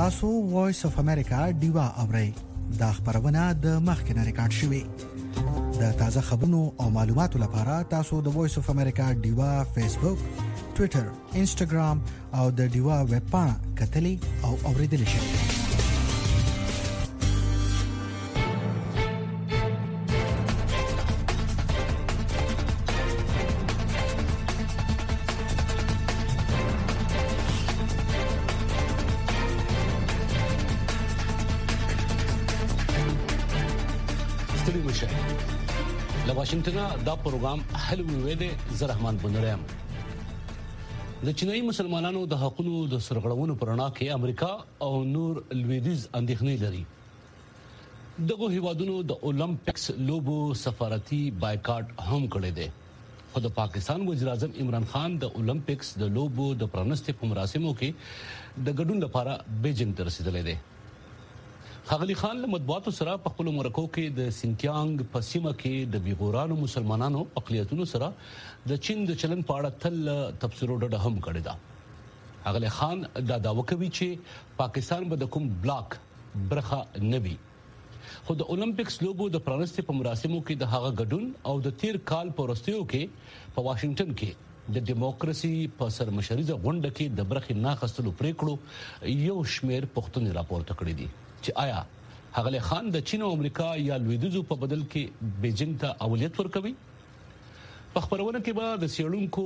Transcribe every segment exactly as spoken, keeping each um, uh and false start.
تاسو وایس اف امریکا ډیوا اورئ دا خبرونه د مخکنه ریکارډ شوې د تازه خبرونو او معلوماتو لپاره تاسو د وایس اف امریکا ډیوا فیسبوک ټوئیټر انسټاګرام او د ډیوا ویب پاڼه کتلې او اوریدل شئ. له واشنگټن دا پروګرام هلو ویلې زرحمان بنرام. د چینایي مسلمانانو د حقوقو د سرغړونو پر اړه کې امریکا او نور لویدیز اندېښنې لري. دغه هیوادونو د اولمپکس لوبو سفارتي بایکاټ هم کړی دی. خو د پاکستان وزیر اعظم عمران خان د اولمپکس د لوبو د پرانستې په مراسمو کې د ګډون لپاره بیجینګ ته رسیدلی دی. خغلی خان له مطبوعاتو سره په خپل مرکو کې د سینکیانګ په سیمه کې د بیغورانو مسلمانانو اقلیتونو سره د چین د چلن په اړه تل تفسیرو ډډه هم کړې ده. خغلی خان دا داوا کوي چې پاکستان به د کوم بلاک برخه نه وي. خو د اولمپکس لوبو د پرانستې په مراسمو کې د هغه ګډون او د تیر کال په وروستیو کې په واشنگټن کې د دیموکراسي په سرمشریزه غونډه کې د برخې ناخستلو پریکړو یو شمېر پوښتنې راپورته کړې دي چې آیا هغه خان د چین او امریکا یا لویدیځو په بدل کې بیجینګ ته اولویت ورکوي. په خبرونه کې به د سیړونکو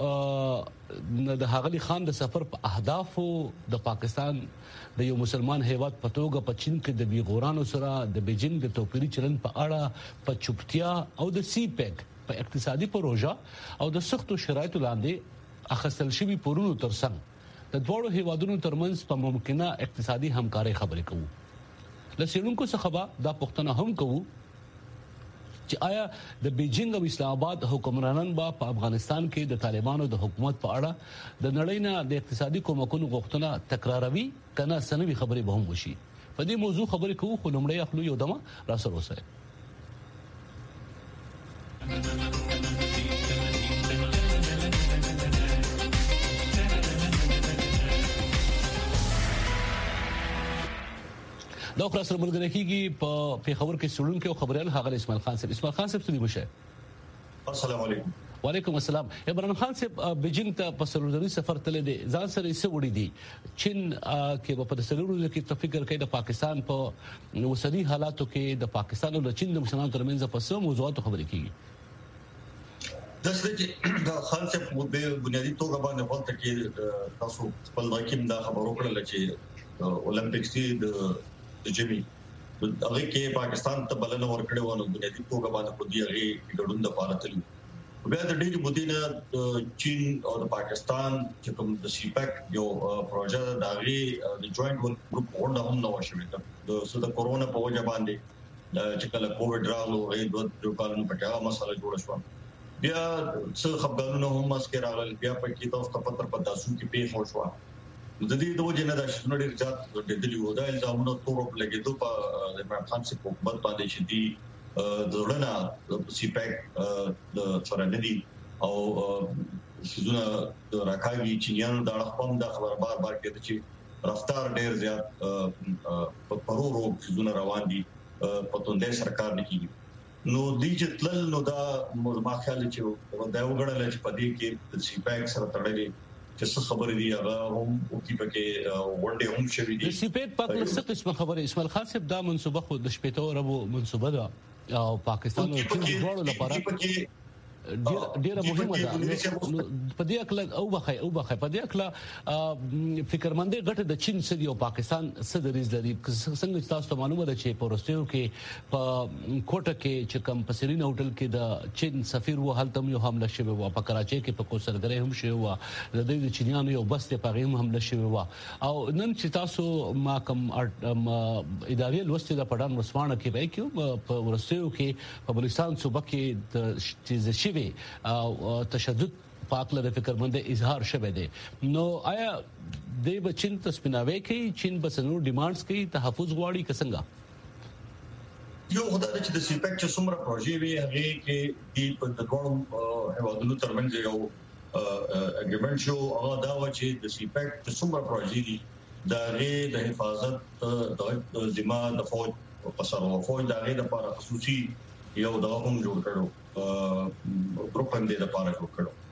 د هغه خان د سفر په اهدافو د پاکستان د یو مسلمان هیواد په توګه په چین کې د بیغورانو سره د بیجینګ د توپیري چلن په اړه په چوپتیا او د سی پیک په اقتصادي پروژه او د سختو شرایطو لاندې اخیستل شوی پورونو ترڅنګ د دوړو هیوادونو ترمنځ په ممکنه اقتصادي همکاري خبرې کوو. لسیړونکو څخه دا پوښتنه هم کوو چې آیا د بیجینګ او اسلام آباد حکمرانان با په افغانستان کې د طالبانو د حکومت په اړه د نړۍ نه د اقتصادي کومکونو غوښتنه تکراروي کنه سنوي خبرې به هم وشي. په دې موضوع خبرې کوو خو لومړی خپل یو دمه را سره وسه. دا خو سره ملګری کیږي په پیښور کې سړونکو او خبريال هغه اسماعیل خان صاحب. اسماعیل خان صاحب څه دی مشه؟ السلام علیکم. وعلیکم السلام. عمران خان صاحب بیجینګ ته په سروري سفر تل دي ځان سره څه وړي دي چین کې په سروري کې تفکر کوي د پاکستان په وسدي حالاتو کې د پاکستان او د چین د مسلمانانو ترمنځ په څه موضوعاتو خبرې کیږي؟ د سړي د خان صاحب په بنیادی توګه باندې وخت کې تاسو خپل واکیم دا خبرو کړل چې اولمپکس د جمی هغه کې پاکستان ته بلنه ورکړې و نو بنیادی توګه باندې په دې هغه ګډون د پاره تللی. بیا د ډېر مدینه چین او د پاکستان چې کوم د سیپک یو پروژه د هغه د جوائنټ ګروپ غونډه هم نو شوې ده د سود کورونا په وجه باندې چې کله کووډ راغلو هغه د دوه کالونو په هغه مسله جوړ شو. بیا څه خبرونه هم مسکه راغل بیا په کې تاسو ته پتر په تاسو کې پیښ شو. د دې د وجه نه د شنو ډیر ځات د دلی ودا الزامونو تور په لګیدو په عمران خان سي په بل باندې چې دی دورنا سیپک د سرندي او سيزونه د راکاوي چینیانو د خپل د خبر بار بار کې چې رفتار ډیر زیات په پرورو سيزونه روان دي په توندې سرکار نه کیږي. نو دې چې تل نو دا ما خیال چې دا وګړل چې په دې کې د سیپک سره تړلې چې څه خبرې دي هغه هم او کې پکې ونډه هم شوې دي. د سیپیک په اړه څه قسمه خبره اسماعیل خان صاحب دا منسوبه خو د شپږ اربو منسوبه ده او پاکستان او چین دواړو لپاره ډیر ډیره مهمه ده. په دې اکل او بخای او بخای په دې اکل فکرمندې غټه د چین سدي او پاکستان صدریز لري څنګه تاسو ته معلومه ده چې پروستیو کې په کوټه کې چې کم پسرین هوټل کې د چین سفیر و حالت یو حمله شوی و په کراچۍ کې په کوسرګری هم شوی و د دې چینیانو یو بس ته پیغام حمله شوی و او نن چې تاسو ما کم اداري لوستي د پډان مسوانه کې به کې په ورستیو کې په بلوچستان صوبه کې د چیز شي او تشدد پاک لري فکرمنده اظهار شوه دي. نو آیا د بچین تسپیناوي کوي چین بسنو ډیمانډز کوي تحفظ غواړي کسنګا یو خدای چې د سیپک چې څومره پروژې وي هغه کې د دوه هیوادونو ترمنځ یو اګریمنټ شو هغه دا و چې د سیپک چې څومره پروژې دي د غي د حفاظت د ذمہ د فوج په سر او فوج د غي د لپاره خصوصي یو د هم جوړ کړو ګروپ هم د لپاره جوړ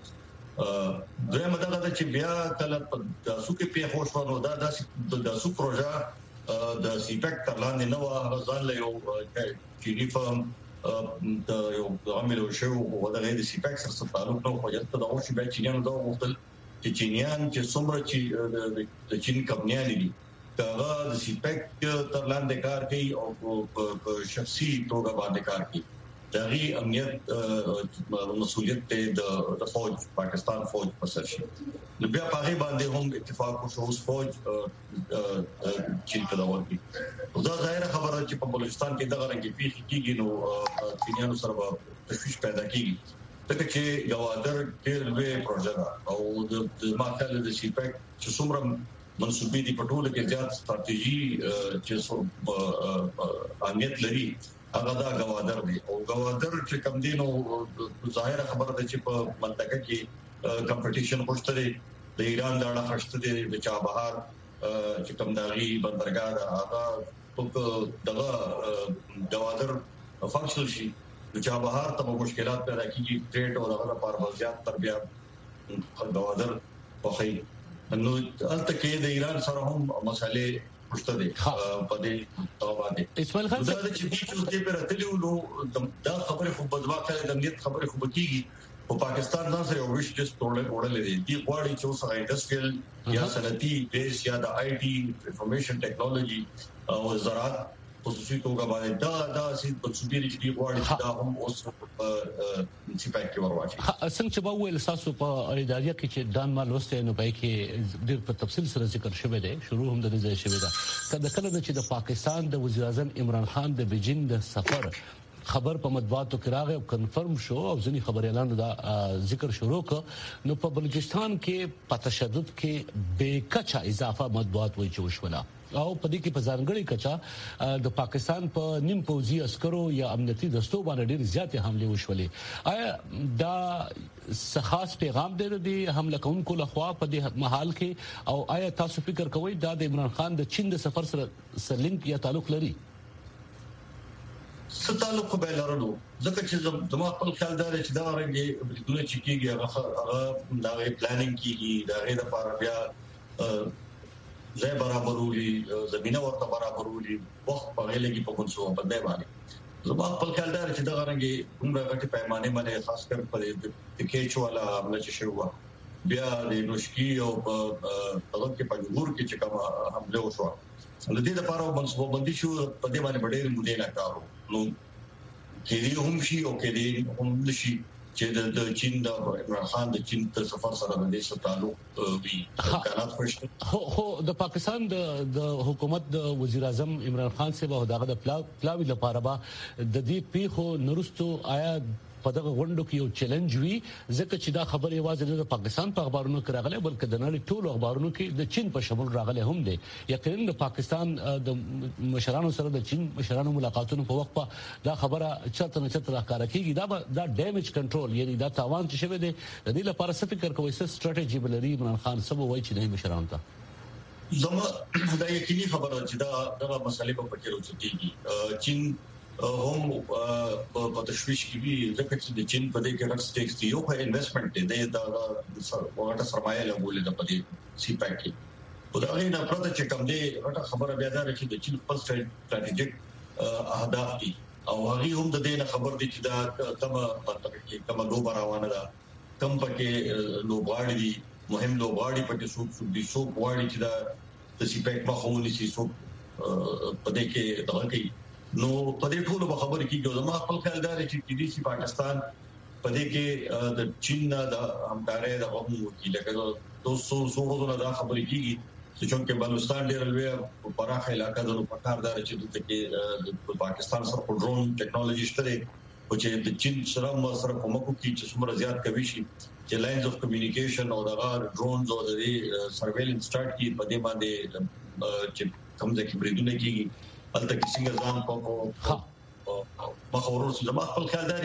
کړو دوی مدغه چې بیا کله د سوکې په خوشوالو دا د سو پروژه د سیپک ترلاندې نو غزان له یو چيني فرم د یو عامل شو او د غیر سیپک سره تعلق نو خو یته د اوشي به چینیانو دا وختل چې چینیان چې څومره چې د چین کمپنیان دي دا د سیپک ترلاندې کار کوي او په شخصي توګه باندې کار کوي دغه امنیت مسؤلیت ته د فوج پاکستان فوج په سر شي نو بیا په هغه باندې هم اتفاق وشو اوس فوج چین ته ورغی دا ظاهر خبره چې په بلوچستان کې دغه رنګ پیښ کیږي نو چینیانو سره تشویش پیدا کیږي ځکه چې یوادر ډېر لوی پروژه او د ماکل د سیپک چې څومره منسوبي دي په ټوله کې زیات ستراتیژي چې څو اهمیت لري هغه دا غوادر دی او غوادر چې کم دینو ظاهر خبره ده چې په منطقه کې کمپټیشن خوشته دی د ایران دا اړه خوشته دی د چابهار چې کم داغي بندرګاه دا هغه په دغه غوادر فنکشنل شي د چابهار ته مشکلات پیدا کیږي ټریډ او دغه لپاره وضعیت تربیه غوادر په خی نو البته کې د ایران سره هم مسالې پښته دي په دې توګه اسماعیل خان دا چې چې دې پر اتلو نو دا خبره خو په ځواکه د امنیت خبره خو بکیږي او پاکستان دا سره یو ویش چې ټوله وړلې دي دی غواړي چې اوسه انډستریال یا صنعتي بیس یا د آی ټي انفارمیشن ټیکنالوژي او زراعت خصوصي توګه باندې دا دا سي په سپیری چې دی غواړي چې دا هم اوس په سپایک کې ورواچي څنګه چې په ویل تاسو په اداريه کې چې دان مال وسته نو پای کې ډېر په تفصیل سره ذکر شوی دی شروع هم د دې ځای شوی دا کله کله چې د پاکستان د وزیر اعظم عمران خان د بیجینګ د سفر خبر په مطبوعاتو کې راغی او کنفرم شو او ځینی خبري اعلان دا ذکر شروع ک نو په بلوچستان کې په تشدد کې بې کچا اضافه مطبوعات وایي چې وشولا او په دې کې په ځانګړي کچا د پاکستان په نیم پوځي عسکرو یا امنیتي دستو باندې ډېر زیاتې حمله وشولې آیا دا خاص پیغام دی د حمله کوونکو لخوا په دې محل کې او آیا تاسو فکر کوئ دا د عمران خان د چین د سفر سره سلینک یا تعلق لري څه تعلق به لرلو ځکه چې زما خپل خیال دا چې دا رنګي بریدونه چې کیږي هغه دا پلانینګ کیږي دا غیر لپاره بیا ځای برابرولي زمينه ورته برابرولي وخت په غلګي په منصوبه باندې باندې زما خپل خیال دا چې دا غرنګي کومه غټي پیمانه باندې خاص کر په د کېچ والا حمله چې شو بیا د نوشکی او په هغه کې په جمهور کې چې کومه حمله وشو د دې لپاره منصوبه باندې شو په دې باندې ډېر مودې نه کارو نو کې هم شي او کې هم نشي چې د چین د عمران خان د چین د سفر سره د دې تعلق وي امکانات خوشته خو خو د پاکستان د د حکومت د وزیر اعظم عمران خان سره دغه د پلاوی لپاره با د دې پیخو نورستو آیا په دغه غونډو کې یو چیلنج وی ځکه چې دا خبره یوازې د پاکستان په اخبارونو کې راغله بلکې د نړۍ ټولو اخبارونو کې د چین په شمول راغله هم دي یقینا د پاکستان د مشرانو سره د چین مشرانو ملاقاتونو په وخت په دا خبره چرته نه چرته راکاره کیږي دا دا ډیمیج کنټرول یعنی دا تاوان چې شوی دی د دې لپاره څه فکر کوي څه ستراتیژي بلري عمران خان سبو وایي چې د مشرانو ته زما دا یقیني خبره چې دا دغه مسلې په پکې راځي چین هم په تشویش کې وي ځکه چې د چین په دې کې غټ سټیکس دی یو په انویسټمنټ دی دا وګړه سرمایه لګولې د پدې سی پاک کې په دا غوښنه پرته چې کوم دی غټه خبره بیا دا چې د چین خپل ستراتیژیک اهداف دي او هغه هم د دې نه خبر دي چې دا کومه منطقه کې کومه لوبه روانه ده کوم پکې لوبغاړي دي مهم لوبغاړي پکې څوک څوک دي څوک غواړي چې دا د سی پاک مخاوني سي څوک په دې کې دغه کوي نو په دې ټولو خبرې کې زما خپل خیال دا چې د پاکستان په دې کې د چین د همکارۍ د غوښمو وکیل کېږي دوه سوه نه دا خبرې کیږي چې بلوچستان ډېر لوی پراخه علاقہ د پکاردار چې د پاکستان سره په ډرون ټیکنالوژي شته او چې د چین سره سره کومه کوي چې څومره زیات کوي شي چې لاینز اف کمیونیکیشن او دغه ډرونز او د سرویلنس سٹارټ کی په دې باندې چې کوم ځکه بریدونه کیږي البته چې څنګه ځان په مخاورو زما خپل خیال دی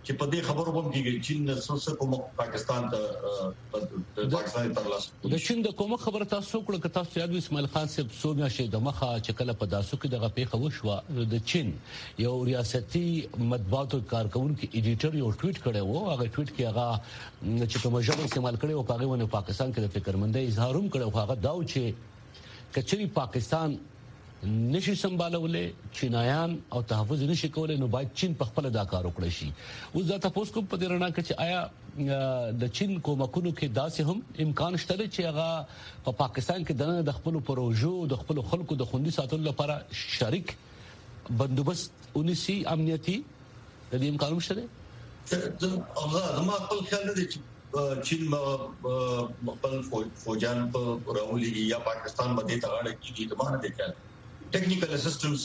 چې په دې خبرو هم کې چین څه کوم پاکستان ته پاکستان ته لاس د چین د کوم خبره تاسو کړه که تاسو یاد اسماعیل خان صاحب څو میاشتې د مخه چې کله په داسو کې دغه پیښه وشوه د چین یو ریاستي مطبوعاتو کارکونکو ایډیټر یو ټویټ کړی وو هغه ټویټ کې هغه چې کوم ژبه استعمال کړي او هغه ونه پاکستان کې د فکرمندۍ اظهار هم کړو هغه داو چې کچري پاکستان نشي سمبالولې چینایان او تحفظ نشي کولای نو باید چین په خپل دا کار وکړي شي اوس دا تاسو کوم په دې رڼا کې چې آیا د چین کومکونو کې داسې هم امکان شته چې هغه په پاکستان کې د خپل پروژو د خپل خلکو د خوندي ساتلو لپاره شریک بندوبست ونیسي امنیتي د دې امکان شته هغه ما خپل خیال دی چې چین خپل فوجان په راولي یا پاکستان باندې تاړه کیږي د مانه دي کړه ټیکنیکل اسسټنس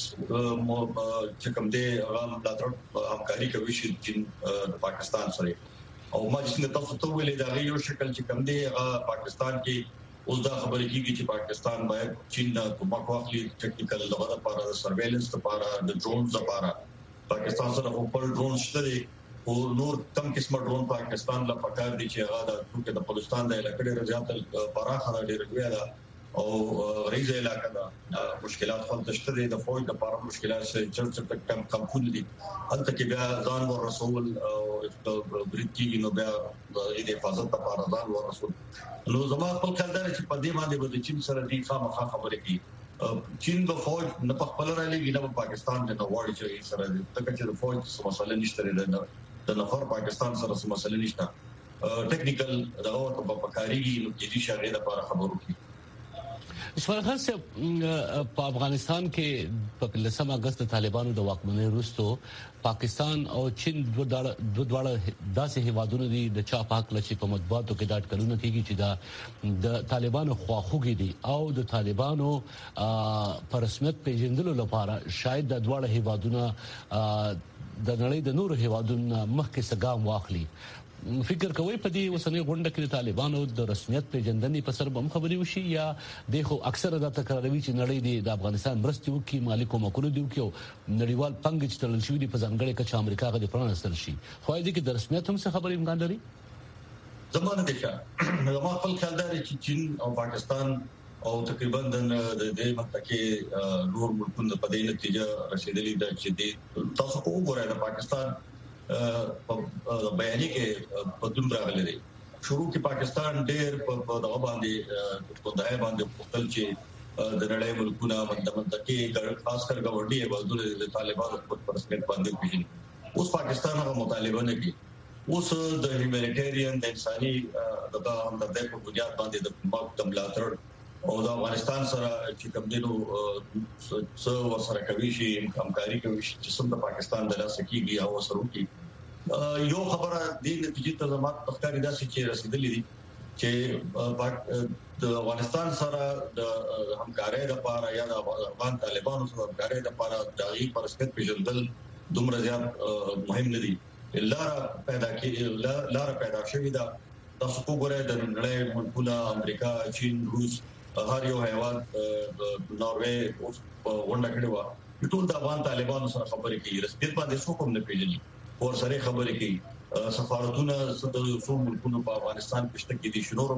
چې کوم دی هغه ملاتړ همکاري کوي چې د پاکستان سره او ما چې تاسو ته ویلې دا یو شکل چې کوم دی هغه پاکستان کې اوس دا خبرې کیږي چې پاکستان باید چین کومک واخلي ټیکنیکل لغه لپاره د سرویلنس لپاره د ډرونز لپاره پاکستان سره خپل ډرون شته او نور کم قسمه ډرون پاکستان لا پکار دي چې هغه د پاکستان د علاقې رضایت پراخه ډېر ویلا او ریزه علاقه دا مشکلات خپل تشته د فوج د لپاره مشکلات چې چې کم کم کول دي هلته کې بیا ځان ور رسول او بریټي نو بیا د حفاظت لپاره ځان ور رسول نو زما خپل خیال دی چې په دې باندې به چین سره د خامخا خبرې کوي چین د فوج نه په خپل رالي نه پاکستان د نوړی چې سره د تک چې د فوج څه مسله نشته د نفر پاکستان سره څه مسله نشته ټیکنیکل دغه په پکاريږي نو کې دي شغله لپاره خبرو کوي اسماعیل خان صاحب په افغانستان کې په لسم اگست طالبانو د واکمنۍ وروسته پاکستان او چین دوه دواړه داسې هیوادونه دي د چا پاک لچې په مطبوعاتو کې دا اټکلونه کیږي چې دا د طالبانو خواخوږي دي او د طالبانو پر رسمیت پیژندلو لپاره شاید د دواړه هیوادونه د نړۍ د نورو هیوادونو مخکې سګام واخلي فکر کوي په دې وسنۍ غونډه کې د طالبانو د رسمیت پیژندنې په سر هم خبري وشي یا دغه اکثره د تکراروي چې نړۍ د افغانستان مرستې وکي مالی کومکونه دی وکي نړیوال پنګ چې تلل شوی دی په ځانګړي کې امریکا غوډه پرانستل شي خو دې کې د رسمیت هم څه خبري امکان لري زمونه دي چې ما خپل خیال دی چې چین او پاکستان او تقریبا د دې متکي نور ملکونو په دې نتیجه رسیدلی دا چې تاسو کو وګورئ د پاکستان په بیانیه کې بدلون راغلی دی شروع کې پاکستان ډېر په دغه باندې په دای باندې خپل چې د نړۍ ملکونه مندمنت کې خاص کر غوړډي بدلون د طالبانو په رسمیت باندې پیژني اوس پاکستان هغه مطالبه نه کوي اوس د هیومانیټیرین د انساني دغه همدردۍ په بنیاد باندې د ملک د ملاتړ او د افغانستان سره چې کوم دینو څو ورسره کوي شي همکاري کوي چې څنګه پاکستان د لاسه کیږي او سره کوي یو خبره د نتیجې ته زموږ تخکاری داسې چې رسیدلې دي چې د افغانستان سره د همکارۍ لپاره یا د افغان طالبانو سره همکارۍ لپاره د غي پرسکت پیژندل دومره زیات مهم نه دي لار پیدا کې لار پیدا شوې ده تاسو وګورئ د نړۍ ملکونه امریکا چین روس هر یو هیواد ناروې اوس ونډه کړې و ټول د افغان طالبانو سره خبرې کوي رسمیت باندې څوک هم نه پیژني اور سره خبرې کوي سفارتونه د څو ملکونو په افغانستان کې شته کې دي شنو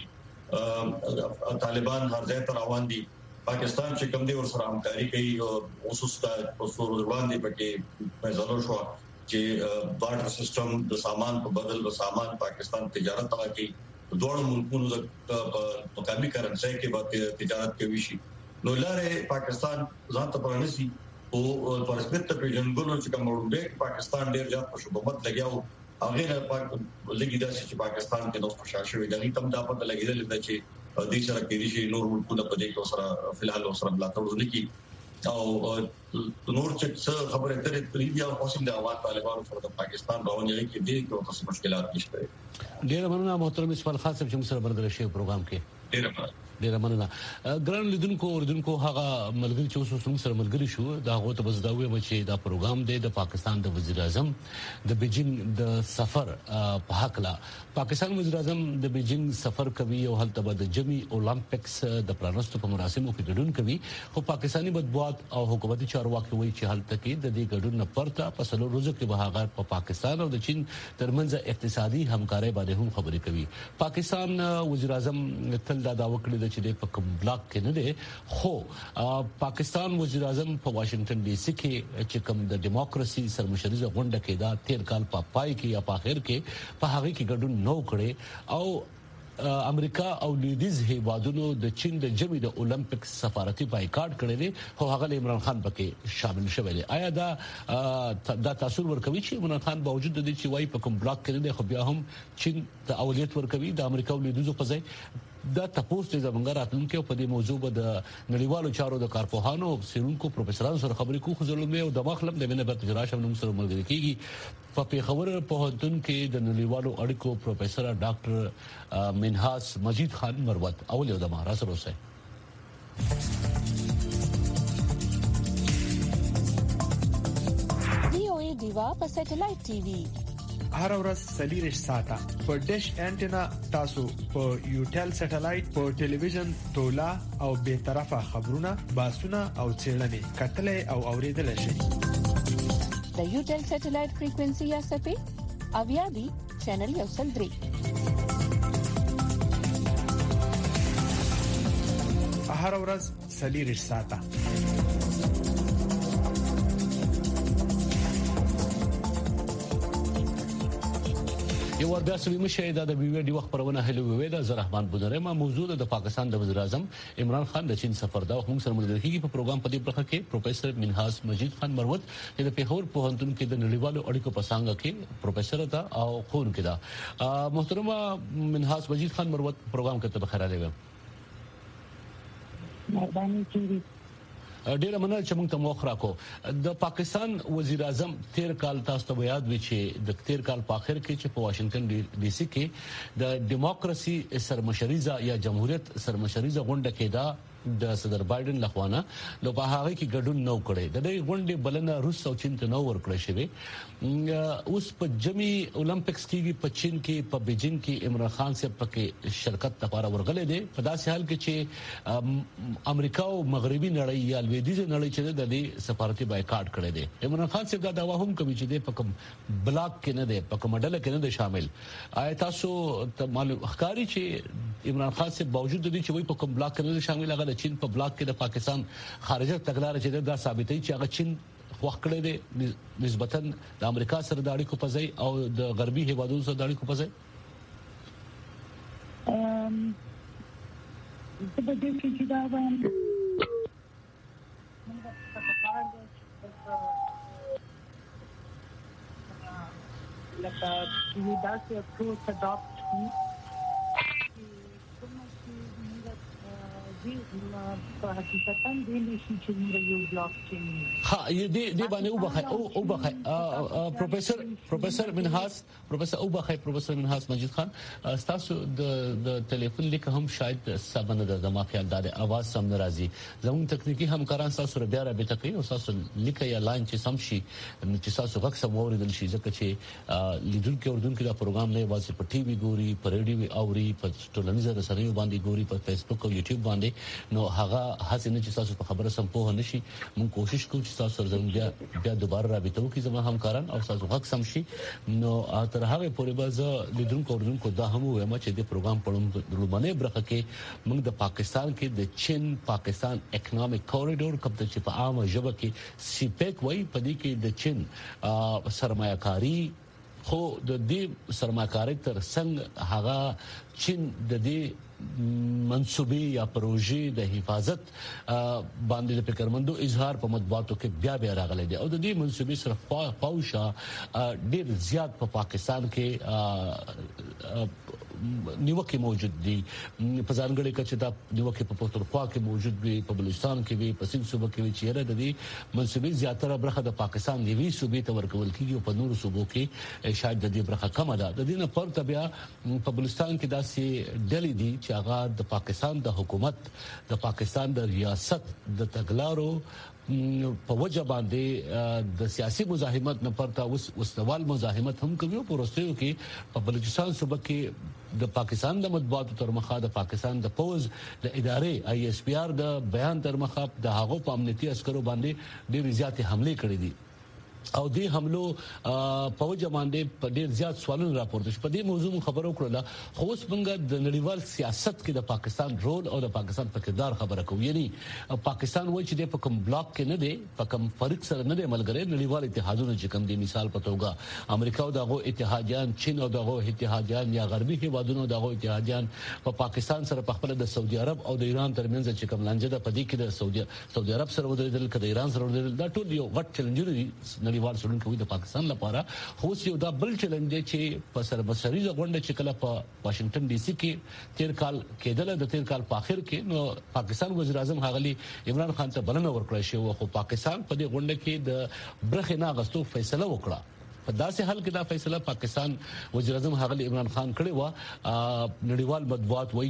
راشي طالبان هر ځای ته روان دي پاکستان چې کوم دی ور سره همکاري کوي اوس په سور باندې پکې فیصله شو چې بارټر سیستم د سامان په بدل د سامان پاکستان تجارت کوي دوه ملکونو د مقامي کرنسي کې به تجارت کوي شي نو لاره پاکستان ځان ته پرانسي او پرسپیکټ په جنګونو چې کوم ورته پاکستان ډیر ځات په شوبمت لګیاو هغه نه پاک لګی دا چې پاکستان کې نو خوشاله شوی دی تم دا په لګیدل چې د سره کې دي نور ملکونه په دې کې سره فلحال سره ملاتړ ونکړي او نور چې خبره ترې ترې بیا اوسم د افغان طالبانو سره د پاکستان باندې کې دي چې تاسو مشکلات نشته ډیر مننه محترم اسماعیل خان صاحب چې موږ سره برابر شي پروګرام کې ډیر مننه ډیره مننه. ګران لیدونکو اوردونکو هغه ملګری چې اوس موږ سره ملګری شو دا غوته بس دا وایي چې دا پروګرام دی د پاکستان د وزیر اعظم د بیجینګ د سفر په حق لا. پاکستان وزیر اعظم د بیجینګ سفر کوي او هلته به د جمی اولمپکس د پرانستو په مراسمو کې ګډون کوي. خو پاکستاني مطبوعات او حکومتي چارواکي وایي چې هلته کې د دې ګډون نه پرته په څلور ورځو کې به هغه په پاکستان او د چین ترمنځ اقتصادي همکاري باندې هم خبرې کوي. پاکستان وزیر اعظم تل دا دعوه کړې چې د کوم بلاک کې نه دی، خو پاکستان وزیر اعظم په واشنگټن ډي سي کې چې کوم د دیموکراسي سرمشریزه غونډه کې دا تیر کال په پای کې یا په اخر کې په هغه کې ګډون نو کړي او امریکا او لویدیز هیوادونو د چین د جمی د اولمپکس سفارتي بایکاټ کړی دی، خو هغه عمران خان پکې شامل شوی دی. آیا دا دا تاثیر ورکوي چې عمران خان باوجود د دې چې وايي په کوم بلاک کې نه دی خو بیا هم چین ته اولویت ورکوي د امریکا او لویدیزو په ځای؟ دا تاسو ته زمونږ راتلونکو په دې موضوع به د نړیوالو چارو د کارپوهانو او سیرونکو پروفیسورانو سره خبرې کوو. خو ضروري او د مخلم د منبر تجربه موږ سره ملګری کیږي. په پیښور پوهنتون کې د نړیوالو اړیکو پروفیسور ډاکټر منهاس مجید خان مروت اول یو د مهارت سره اوسه. دی او ای دیوا په سټلایټ ټي وي هر ورځ سلیریش ساته په ډیش انټینا تاسو په یوټل سټلایټ په ټلویزیون تولا او به طرفه خبرونه باسونه او چیرلنې کتلې او اوریدل شي. د یوټل سټلایټ فریکوئنسي یا سپې اویا دی چینل یو سل درې. هر ورځ سلیریش ساته یو ور بیا سوي مشه دا د ویډیو دی وخت پرونه هلو وی دا زه رحمان بودره ما موضوع د پاکستان د وزیر اعظم عمران خان د چین سفر دا موږ سره ملګری کیږي په پروګرام په دې برخه کې پروفیسور منهاس مجید خان مروت چې د پیښور پوهنتون کې د نړیوالو اړیکو په څانګه کې پروفیسور دا او خون کې دا. محترمه منهاس مجید خان مروت پروګرام کې ته بخیر راغلی. مهرباني کوي. ډیره مننه چې موږ ته موخ راکو. د پاکستان وزیر اعظم تیر کال تاسو ته یاد وي چې د تیر کال په اخر کې چې په واشنگټن ډي سي کې د دیموکراسي سرمشریزه یا جمهوریت سرمشریزه غونډه کې دا د صدر بایدن لخوانه نو په هغه کې ګډون نو کړي. د دې غونډې بلنه روس او چین ته نو ورکړی شوی. اوس په جمی اولمپکس کې په چین کې په بیجینګ کې عمران خان سے پکې شرکت لپاره ورغلې دي په داسې حال کې چې امریکا او مغربي نړۍ یا لویدیځ نړۍ چې د دې سفارتي بایکاټ کړي دي. عمران خان سے دا داوا هم کوي چې د پکم بلاک کې نه دي پکم ډله کې نه دي شامل. آیا تاسو معلوم ښکاری چې عمران خان سے باوجود د دې چې وایي پکم بلاک کې نه دي شامل هغه چین په بلاک کې د پاکستان خارجه تګلارې چې دا ثابتوي چې هغه چین وخت کړی دی نسبتا د امریکا سره د اړیکو په ځای او د غربي هیوادونو سره د اړیکو په ځای. ام د دې چې دا وایم لکه چې دا چې اپروچ اډاپټ کی په حقیقتا د نشي چې موږ یو بلاک چین ها دې دې باندې او بخای او او بخای پروفیسور پروفیسور منهاس پروفیسور او بخای پروفیسور منهاس مجید خان تاسو د د ټلیفون لیک هم شاید سبنه د دماغ خیال دار اواز سم ناراضي زموږ تکنیکی همکاران تاسو سره بیا رابطه کوي او تاسو لیک یا لاین چې سم شي چې تاسو غږ سم اوریدل شي ځکه چې لیدونکو اوردونکو دا پروګرام نه واځي په ټي وي ګوري په ریډیو اوري په ټولنیزو رسنیو باندې ګوري په فیسبوک او یوټیوب باندې نو هغه هڅه نه چې تاسو په خبره سم پوه نشي. موږ کوشش کوو چې تاسو سره زموږ بیا دوباره رابطه وکړو زموږ همکاران او تاسو حق سم شي. نو تر هغه پورې به زه لیدونکو اوردونکو دا هم وایم چې د پروګرام په لومړنۍ برخه کې موږ د پاکستان کې د چین پاکستان اکونومیک کوریډور کوم چې په عامه ژبه کې سی پیک وایي په دې کې د چین سرمایه‌کاري خو د دې سرمایه‌کاري تر څنګ هغه چین د دې منصوبي یا پروژې د حفاظت باندې د فکرمندو اظهار په مطبوعاتو کې بیا بیا راغلي دي او د دې منصوبي سره پاوشا ډیر زیات په پا پاکستان کې نیوکه موجود دي په ځانګړي کچه دا نیوکه په پښتونخوا کې موجود وي په بلوچستان کې وي په سند صوبه کې وي چې د دې منسوبي زیاتره برخه د پاکستان نیوي صوبې ته ورکول کیږي او په نورو صوبو کې شاید د دې برخه کمه ده. د دې نه پرته بیا په بلوچستان کې داسې ډلې دي چې هغه د پاکستان د حکومت د پاکستان د ریاست د تګلارو په وجه باندې د سیاسي مزاحمت نه پرته اوس وسوال مزاحمت هم کوي. په وروستیو کې په بلوچستان صوبه کې د پاکستان د مطبوعاتو تر مخه د پاکستان د پوز د ادارې آی اس پی آر د بیان تر مخه د هغو په امنیتي عسکرو باندې ډېر زیاتې حمله کړې دي او دې حملو په وجه باندې په ډېر زیات سوالونه راپورته شو. په دې موضوع خبرو کړله خو اوس موږ د نړیوال سیاست کې د پاکستان رول او د پاکستان په کردار خبره کوو. یعنی پاکستان وایي چې د په کوم بلاک کې نه دی په کوم فریق سره نه دی ملګری. نړیوال اتحادونه چې کوم دي مثال په توګه امریکا او دغه اتحادیان چین او دغه اتحادیان یا غربي هیوادونو دغه اتحادیان په پاکستان سره په خپل د سعودي عرب او د ایران ترمنځ چې کوم لانجه ده په دې کې د سعودي سعودي عرب سره ودرېدل کړي ایران سره ودرېدل دا ټول یو غټ چیلنج دی نړیوال سړون کوي د پاکستان لپاره. خو یو دا بل چیلنج دی چې په سربسریزه غونډه چې کله په واشنگټن ډي سي کې تیر کال کېدل د تیر کال په اخر کې نو پاکستان وزیر اعظم هغلی عمران خان ته بلنه ورکړی شو خو پاکستان په دې غونډه کې د برخې نه غستو فیصله وکړه. په داسې حال کې دا فیصله پاکستان وزیر اعظم هغلی عمران خان کړی و. نړیوال مطبوعات وایي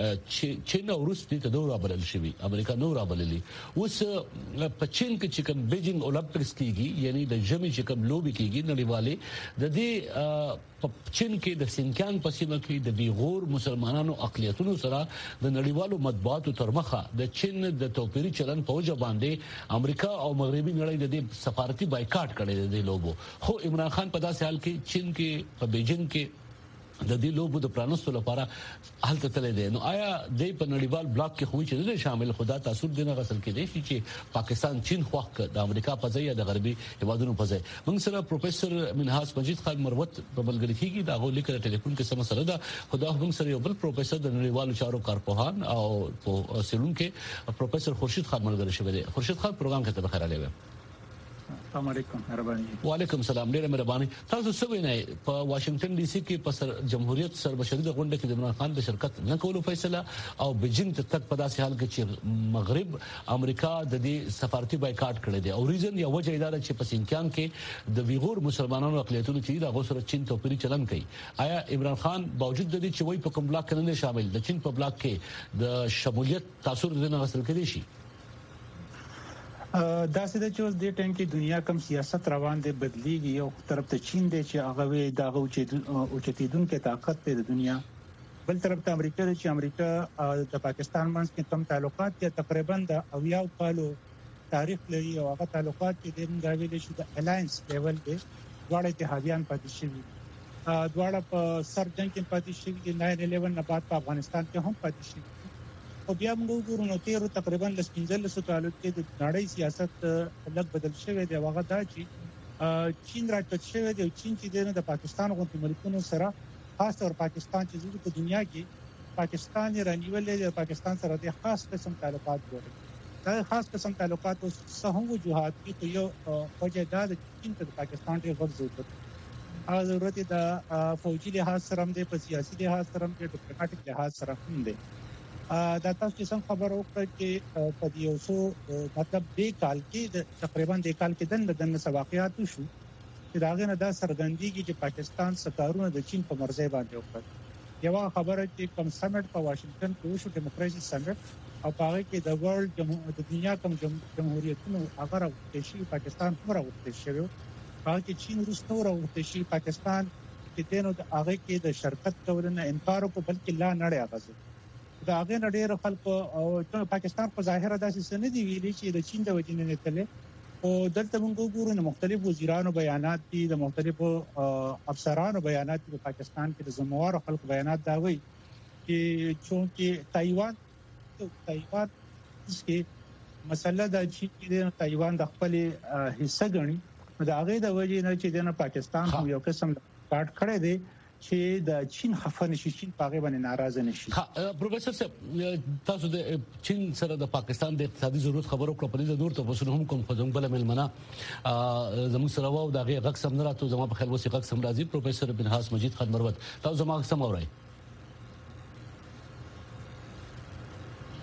چې چین او روس دې ته دوه بلل شوی امریکا نو را بللی. اوس په چین کې چې کوم بیجینګ اولمپکس کیږي یعنی د ژمي چې کوم لوبي کیږي نړیوالې د دې په چین کې د سینکیانګ په سیمه کې د بیغور مسلمانانو اقلیتونو سره د نړیوالو مطبوعاتو تر مخه د چین د توپیري چلن په وجه باندې امریکا او مغربي نړۍ د دې سفارتي بایکاټ کړي د لوبو. خو عمران خان په داسې حال کې چین کې په بیجینګ کې د دې لوبو د پرانستو لپاره حالت تللی دی. نو آیا د په نړیوال بلاک کې خو چې نه شامل خدا تاسو د نه غسل کې دي چې پاکستان چین خوښ د امریکا په ځای د غربي هیوادونو په ځای. موږ سره پروفیسور منهاس مجید خان مروت په بلګری کې دا غو لیکل ټلیفون کې سم سره دا خدا موږ سره یو بل پروفیسور د نړیوالو چارو کارپوهان او په سیلون کې پروفیسور خورشید خان ملګری شوی دی. خورشید خان پروګرام کې ته بخیر راغلی. السلام علیکم مهرباني. وعلیکم السلام ډیره مهرباني. تاسو څه وینئ په واشنگټن ډي سي کې په جمهوریت سربشري د غونډه کې د عمران خان د شرکت نه کولو فیصله او بیجینګ ته تک په داسې حال کې چې مغرب امریکا د دې سفارتي بایکاټ کړی دی او ریزن یا وجه اداره چې په سینکیانګ کې د ویغور مسلمانانو اقلیتونو چې د غوسره چین توپیري چلن کوي. آیا عمران خان باوجود د دې چې وایي په کوم بلاک کې نه شامل د چین په بلاک کې د شمولیت تاثیر د نه غسل کړي شي؟ دا څه د چې د ټیم کې دنیا کم سیاست روان دي بدليږي. یو طرف ته چین دی چې هغه وي دا او چتیدونکو طاقت دی د دنیا، بل طرف ته امریکا دی چې امریکا د پاکستان منځ کې کم تعلقات دي تقریبا د اویاو کالو تاریخ لري او هغه تعلقات چې د مګاویل شو د الاینس لیول دی. دواړه اتحادیان پاتې شوي، دواړه په سر جنگ کې پاتې شوي، ناین الیون نه بعد په افغانستان کې هم پاتې شوي. او بیا موږ وګورو نو تیر تقریبا د سپینځل کالو کې د نړۍ سیاست لږ بدل شوی دی. هغه دا چې چین راټک شوی دی. چین چې د پاکستان غونډې ملکونو سره خاص تور پاکستان چې د دنیا کې پاکستان رانیول دی، پاکستان سره د خاص قسم تعلقات جوړي. دا خاص قسم تعلقات او سهم وجوهات کې یو وجه دا د چین ته د پاکستان ډېر غوړ ضرورت هغه ضرورت د فوجي لحاظ سره هم دی، په سیاسي لحاظ سره هم دی، ډیپلوماټیک لحاظ سره هم دی. دا تاسو چې څنګه خبر وکړه چې په دې اوسو مطلب دې کال کې د تقریبا دې کال کې دنه دنه واقعیات شو چې داغه نه دا سرګندېږي چې پاکستان سکارونه د چین په مرزه باندې وکړ. یو خبره چې کم سمټ په واشنگټن کې شو، ډیموکراسي سمټ، او هغه کې د ورلد د دنیا کم جمهوریتونو هغه راوځي چې پاکستان هم راوځي شوی. هغه کې چین روس نو راوځي چې پاکستان کې دنه هغه کې د شرکت کولنه انکار کو بلکې لا نړۍ اغازه دا هغه نړۍ خلکو او پاکستان په ظاهر داسې سن دي ویلي چې د چین د وجنې نه تله او دلته موږ وګورو نو مختلف وزیرانو بیانات دي، د مختلفو افسرانو بیانات دي. په پاکستان کې د زموار خلکو بیانات دا وایي چې چونکه تایوان تایوان چې مسله د چې د تایوان د خپل حصہ غني دا هغه د وجې نه چې د پاکستان هم یو قسم کارت کړی دی چې د چین خفن شي، چین پاغه باندې ناراضه نشي. ها پروفیسور صاحب تاسو د چین سره د پاکستان د اقتصادي ضرورت خبرو کړو په دې نور ته وسو هم کوم خدوم بل ملمنه زموږ سره وو دا غي غږ سم نه راته زموږ په خیر وسی غږ سم راځي. پروفیسور منهاس مجید خان مروت تاسو زموږ سم اورئ؟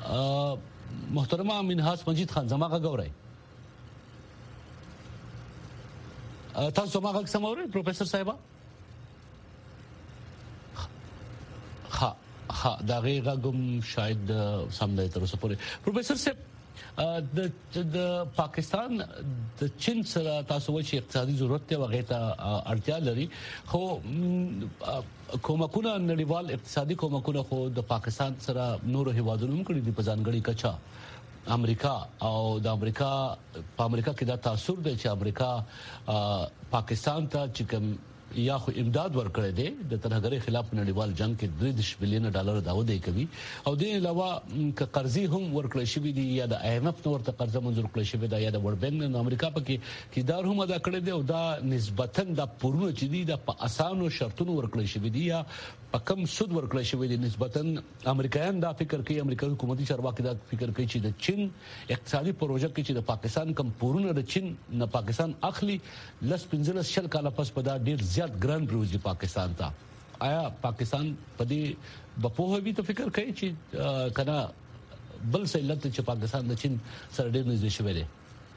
محترمه منهاس مجید خان زما غوړی تاسو ما غږ سمورئ پروفیسور صاحب ها ها دا غږم شاید سم دی تر اوسه پورې پروفیسور صاحب د د پاکستان د چین سره تاسو وایي اقتصادي ضرورت ته وغیته اړتیا لري خو کومکونه نړیوال اقتصادي کومکونه خو د پاکستان سره نور هیوادونو هم کړی دي په ځانګړي کچا امریکا او د امریکا په امریکا کې دا تاثیر دی چې امریکا پاکستان ته چې کوم یا خو امداد ورکړي دي د ترهګرۍ خلاف نړیوال جنگ کې درې بلین ډالر داوده کوي او د علاوه ک قرضې هم ورکړي شوی دي یا د آی ایم ایف نور ته قرضه منظور کړی شوی دی یا د ورلد بانک د امریکا په کې کیدار هم ادا کړی دی او دا نسبتا د پورونه چې دي د په اسانو شرطونو ورکړي شوی دي یا په کم سود ورکړی شوی دی نسبتا امریکایان دا فکر کوي امریکایي حکومتي چارواکي دا فکر کوي چې د چین اقتصادي پروژه کې چې د پاکستان کم پورونه د چین نه پاکستان اخلي لس پنځلس شل کاله پس په دا ډیر زیات ګران بروزي پاکستان ته آیا پاکستان په دې بپوه وی ته فکر کوي چې کنا بل څه علت چې پاکستان د چین سره ډیر نږدې شوی دی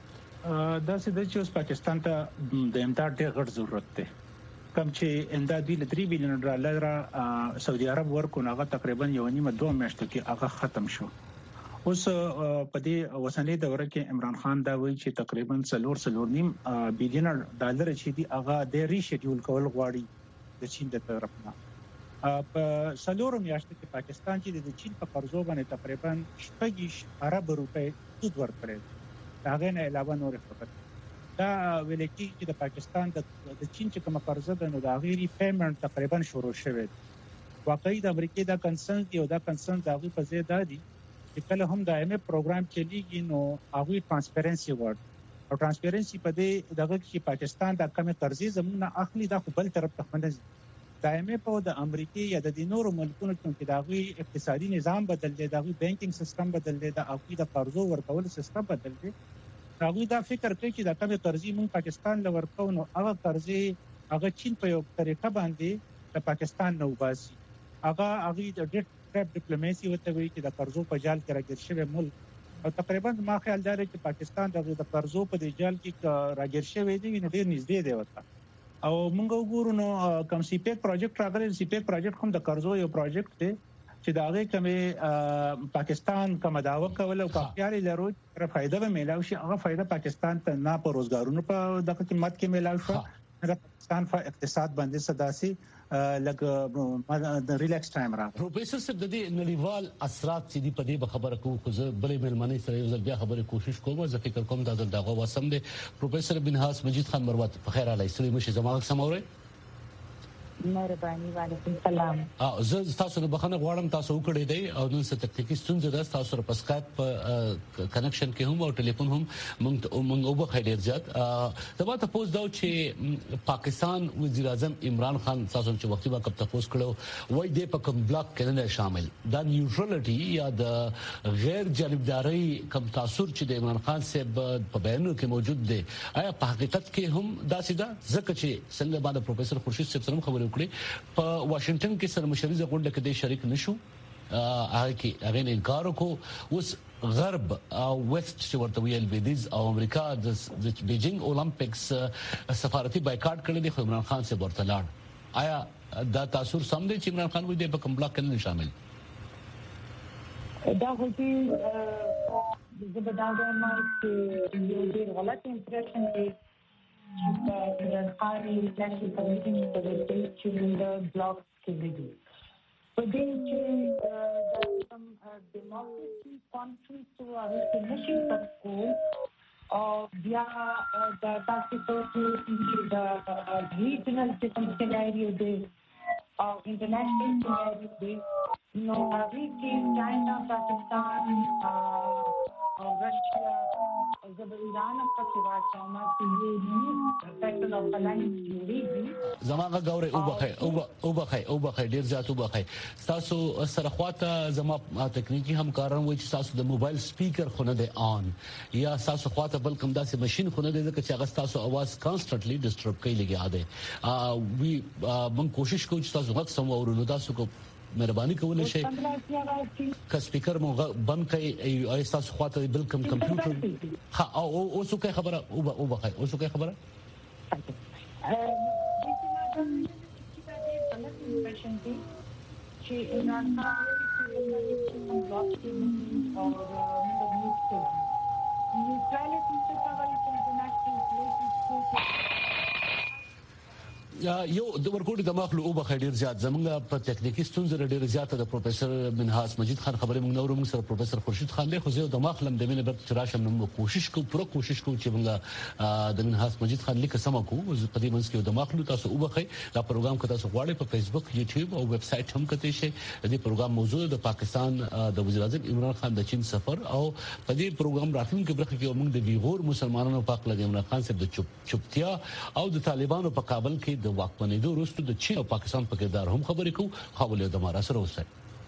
دا څه د چې پاکستان ته د امداد ډیر غټ ضرورت دی کوم چې امداد ویل درې بلین ډالر سعودي عرب ورکو هغه تقریبا یو نیمه دوه میاشتو کې هغه ختم شو اوس په دې وسنۍ دوره کې عمران خان دا وایي چې تقریبا څلور څلور نیم بلین ډالر چې دی هغه د ریشډیول کول غواړي د چین د طرف نه په څلور میاشتو کې پاکستان چې د چین په قرضو باندې تقریبا شپږ ارب روپے سود ورکړي هغه نه علاوه نور فقط دا ویل کی چې د پاکستان د چین چې کوم قرضه ده نو دا غیري پیمنٹ تقریبا شروع شوه واقعي د امریکای دا کنسرن دی او دا کنسرن دا غي په زیاده دي چې کله هم د ایم ایف پروګرام چلیږي نو هغه ترانسپیرنسي ورډ او ترانسپیرنسي په دې دغه کې پاکستان د کم قرضې زمونه اخلي د خپل طرف ته منځ د ایم ایف او د امریکای یا د نورو ملکونو کې دا غي اقتصادي نظام بدل دی دا غي بانکینګ سیستم بدل دی دا او د قرضو ورکول سیستم بدل دی هغه دا فکر کوي چې دا کمه قرضې مون پاکستان لور کو نو هغه قرضې هغه چین په یو طریقه باندې د پاکستان نو باسي هغه هغه د ډیټ ټریپ ډیپلوماسي وته وی چې د قرضو په جال کې راګر شوی ملک او تقریبا ما خیال دی چې پاکستان د قرضو په جال کې راګر شوی دی نو ډیر نږدې دی وته او موږ وګورو نو کوم سی پیک پروجیکټ راغلی سی پیک پروجیکټ هم د قرضو یو پروجیکټ دی چې دا هغه کومه پاکستان کوم داوا کول او کاپیاري لرو تر فائدہ به ملاوي شي هغه فائدہ پاکستان ته نه په روزګارونو په دغه قیمت کې ملاوي شو د پاکستان په اقتصاد باندې صداسي لګ د ریلیکس ټایم راغی پروفیسور صاحب د دې نړیوال اثرات چې دی په دې خبره کوو خو زه بلې ملمنې سره یو ځل بیا خبرې کوشش کوم زه فکر کوم دا دغه وسم دی پروفیسور بنهاس مجید خان مروت په خیر علي سلام مشه زموږ سموري مهرباني وعلیکم السلام اه زه تاسو نه بخنه غواړم تاسو وکړی دی او نن څه تکنیکی ستونزه ده تاسو سره په اسکایپ په کنیکشن کې هم او ټلیفون هم موږ موږ او بخیر ډیر زیات دا به تاسو دا چې پاکستان وزیر اعظم عمران خان تاسو چې وختي وخت تاسو کړو وای دی په کوم بلاک کې نه شامل دا نیوټرالټي یا د غیر جانبداري کوم تاثیر چې د عمران خان صاحب په بیانونو کې موجود دی آیا په حقیقت کې هم دا سیده ځکه چې څنګه باندې پروفیسور خورشید صاحب سره خبرې په واشنگټن کې سره مشرزه غونډه کې د شریک نشو هغه کې هغه نه انکار وکړو اوس غرب او ویسٹ چې ورته ویل ویدیز او امریکا د بیجینګ اولمپکس سفارتي بایکاټ کړی دی عمران خان سے ورته لاړ آیا دا تاثیر سم دی چې عمران خان وي د په کوم بلاک کې نه شامل دا هوتی زبردار ما چې یو ډیر غلط امپریشن دی the high national committee for the state children block activity. But then there are some uh, democracy countries to our finishing the school or via uh, the participatory the uh, regional system scenario there or international scenario there. You know, uh, we came China, Pakistan, uh, or Russia. زماغه غوري او بخای او بخای او بخای ډیر زیات او بخای تاسو سره خواته زما تکنیکی همکاران وایي چې تاسو د موبایل سپیکر خونه دی آن یا تاسو خواته بل کوم داسې ماشين خونه دی چې هغه تاسو आवाज کانستنټلی ډیسټرب کوي لګي اده وی من کوشش کوم چې تاسو وخت سم اورونو تاسو کو مهرباني کولای شي ک سپیکر مو بند کړئ او تاسو خواته بل کم کمپیوټر ها او اوسو کې خبره او او بخای اوسو کې خبره چې ان یو د ورکوټي د مخلو او بخیر ډیر زیات زمونږ په ټکنیکی ستونزې ډیر زیات د پروفیسور منهاس مجید خان خبرې موږ نورو موږ سره پروفیسور خورشید خان له خو زه د مخلم د مینه په تراشم نو کوشش کوم پوره کوشش کوم چې موږ د منهاس مجید خان لیک سم کو په دې منځ کې د مخلو تاسو او بخیر دا پروګرام کو تاسو غواړئ په فیسبوک یوټیوب او ویب سټ هم کته شي د دې پروګرام موضوع د پاکستان د وزیر اعظم عمران خان د چین سفر او په دې پروګرام راتلونکي برخه کې موږ د ویغور مسلمانانو په اړه د عمران خان صاحب د چوپ چوپتیا او د طالبانو په کابل کې د واکمنۍ د چین او پاکستان په کردار هم خبرې کوو خاولې د مارا سره اوسه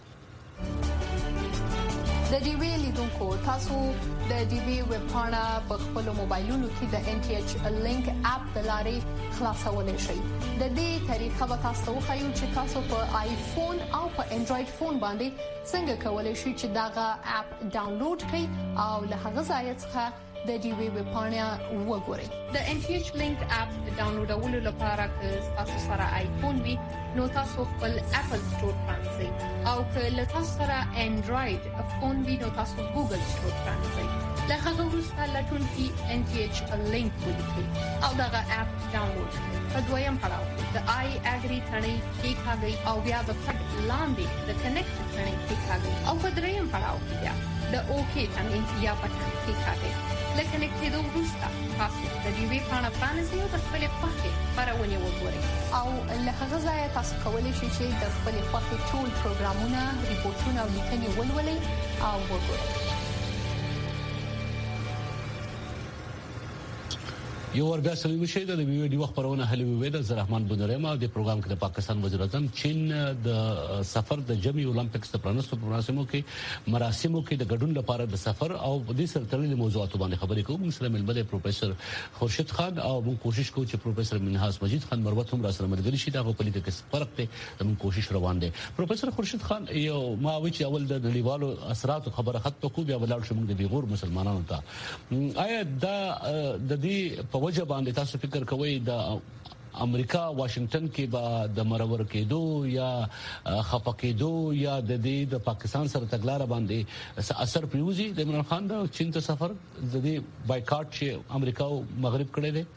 د ډي وی لیدونکو تاسو د ډي وی ویب پاڼه په خپل موبایلونو کې د ان ټي ایچ لینک اپ د لارې خلاصولای شئ د دې طریقه به تاسو خایو چې تاسو په آیفون او په انډراید فون باندې څنګه کولای شئ چې داغه اپ ډاونلوډ کړئ او له هغه ځای څخه د ډي وی ویب پاڼه وګورئ د ان ټي ایچ لینک اپ ډاونلوډولو لپاره که تاسو سره آیفون وي نو تاسو خپل اپل سٹور پرانځئ او که له تاسو سره انډراید فون وي نو تاسو ګوګل سٹور پرانځئ له هغه وروسته لټون کې ان ټي ایچ لینک ولیکئ او دغه اپ ډاونلوډ کړئ په دویم پړاو د آی اګری ثنې کې کاږي او بیا د پټ لاندې د کنیکټ ثنې کې کاږي او په دریم پړاو کې بیا د اوکی ثنې یا پټ کې کاږي لکه نکته د وروسته تاسو د دې وی پاڼه پرانځئ او د خپل خوښې خبرونه وګورئ او له هغه ځای تاسو کولی شئ چې د خپل خوښې ټول پروګرامونه ریپورتونه او لیکنې ولولئ او وګورئ یو ور بیا سلام شه د ویډیو خبرونه هلي وې د زرحمان بنرما د پروګرام کې د پاکستان وزیر اعظم چین د سفر د جمی اولمپکس د پرانستو مراسمو کې مراسمو کې د ګډون لپاره د سفر او د دې سره تړلې موضوعات باندې خبرې کوو موږ سره ململ پروفیسور خورشید خان او موږ کوشش کوو چې پروفیسور منهاس مجید خان مروت هم را سره ملګری شي دا په لیکه کې فرق دی موږ کوشش روان دي پروفیسور خورشید خان یو ما وی چې اول د نړیوالو اثرات خبره خط کو بیا ولاړ شو موږ د بیغور مسلمانانو ته آیا دا د دې په وجه باندې تاسو فکر کوئ د امریکا واشنگټن کې به د مرور کېدو یا خپکېدو یا د دې د پاکستان سره تګلارې باندې اثر پریوزي د عمران خان د چین ته سفر د دې بایکاټ چې امریکا او مغرب کړی دی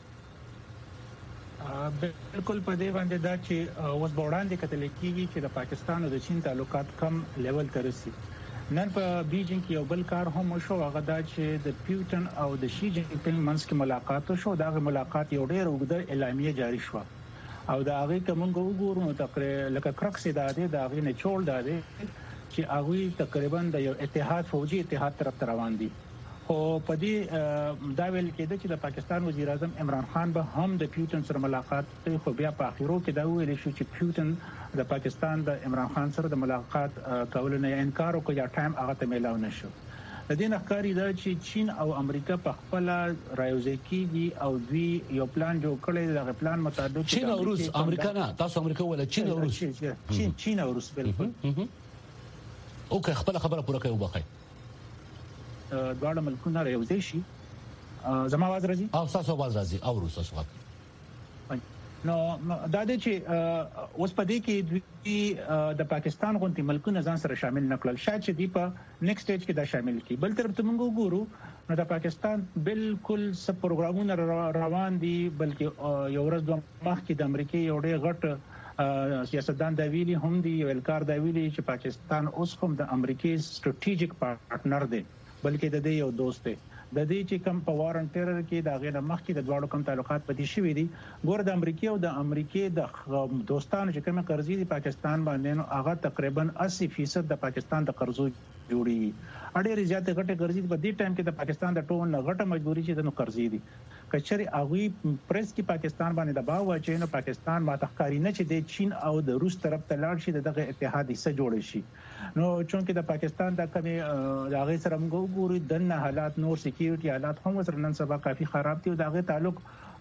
بالکل په دې باندې دا چې اوس وړاندې کتل کېږي چې د پاکستان او د چین تعلقات کم لیول ته رسي نن په بیجینګ کې یو بل کار هم شو هغه دا چې د پیوټن او د شي جین پینګ منځ کې ملاقات شو دا ملاقات یو ډېر وګړه اعلامیه جاری شو او دا هغه کوم وګورو نو تقریبا لکه کرکس دا دی دا هغه نه چول دا دی چې هغه تقریبا د یو اتحاد فوجي اتحاد طرف روان دي خو په دې دا ویل کېده چې د پاکستان وزیر اعظم عمران خان به هم د پیوټن سره ملاقات کوي خو بیا په اخیرو کې دا ویل شو چې پیوټن د پاکستان د عمران خان سره د ملاقات کولو نه انکار وکړ یا ټایم هغه ته ملاو نشو د دې نخکاری دا چې چین او امریکا په خپل رايوځي کېږي او دوی یو پلان جوړ کړی د پلان مطابق چین او روس امریکا نه تاسو امریکا ولا چین او روس چین چین او روس بالکل اوکې خپل خبره پوره کوي وبخای دواړه ملکونه رايوځي شي زما आवाज راځي او تاسو आवाज راځي او روس تاسو نو دا د چې اوس په دې کې دوی د پاکستان غونډې ملکونه ځان سره شامل نکړل شاید چې دی په نیکسټ سټیج کې دا شامل کی بل طرف ته موږ وګورو نو د پاکستان بالکل سب پروګرامونه روان دي بلکې یو ورځ دوه مخکې د امریکای یو ډېر غټ سیاستدان دا ویلي هم دي ولکار دا ویلي چې پاکستان اوس هم د امریکای سټریټیجیک پارټنر دی بلکې د دې یو دوست دی د دې چې کم په وارن ټیرر کې دا غیر مخکې د دواړو کم تعلقات پدې شوي دي ګور د امریکای او د امریکای د دوستانو چې کوم قرضې دي پاکستان باندې نو هغه تقریبا اسی فیصد د پاکستان د قرضو جوړي اړې زیاتې غټه قرضې په دې ټایم کې د پاکستان د ټول غټه مجبوري چې د نو قرضې دي کچري هغه پریس کې پاکستان باندې دباو واچي نو پاکستان ما تخکاری نه چې د چین او د روس طرف ته لاړ شي دغه اتحاد حصہ جوړ شي نو چونکه د پاکستان د کمی دغه سره موږ ګورو د حالات نور سکیورټي حالات هم سره نن سبا کافي خراب دي او دغه تعلق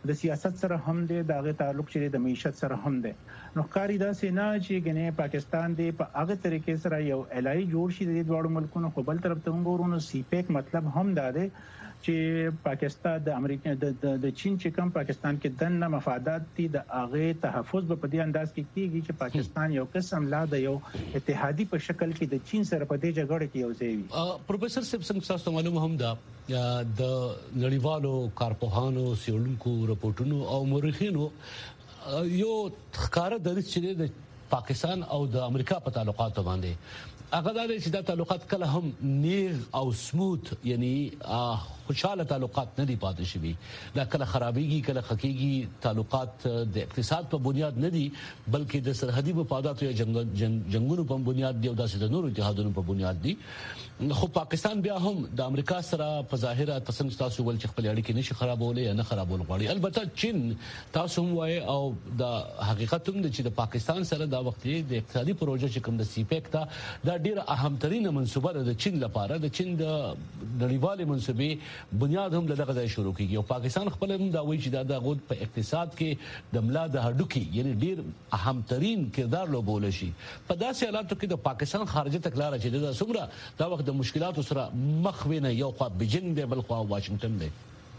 د سیاست سره هم دی دغه تعلق چې د معیشت سره هم دی نو کاری دا سینا چې ګنې پاکستان دی په هغه طریقې سره یو الای جوړ شي د دوړو ملکونو خو بل طرف ته وګورو سی پیک مطلب هم دا دی چې پاکستان د امریکا د د چین چې کوم پاکستان کې دنه مفادات دي د هغه تحفظ په دې انداز کې کیږي چې پاکستان یو قسم لا د یو اتحادی په شکل کې د چین سره په دې جګړه کې یو ځای وي پروفیسور صاحب څنګه تاسو معلومه هم ده د نړیوالو کارپوهانو سیولونکو رپورټونو او مورخینو یو ښکار درس چې د پاکستان او د امریکا په تعلقاتو باندې هغه د چې د تعلقات کله هم نیغ او سموث یعنی خوشاله تعلقات نه دي پاتې شوي دا کله خرابېږي کله خکېږي تعلقات د اقتصاد په بنیاد نه دي بلکې د سرحدي مفاداتو یا جنگونو په بنیاد دي او د نورو اتحادونو په بنیاد دي خو پاکستان بیا هم د امریکا سره په ظاهره تاسو تاسو ول چې خپل اړیکې نشي خرابولې یا نه خرابول غواړي البته چین تاسو هم وایي او د حقیقت هم چې د پاکستان سره دا وخت د اقتصادي پروژه چې کوم د سی پیک ته دا ډیره اهم ترینه منصوبه ده د چین لپاره د چین د نړیوالې منصوبې بنیاد هم دغه ځای شروع کیږي او پاکستان خپل هم دا وایي چې دا غوډ په اقتصاد کې د ملا د هډوکی یعنی ډیر اهم ترين کردار لوبول شي په داسې حالاتو کې د پاکستان خارجه تکلار چې د سمره دا وخت د مشکلاتو سره مخ وینه یو خوا بیجینګ دی بل خوا واشنگټن دی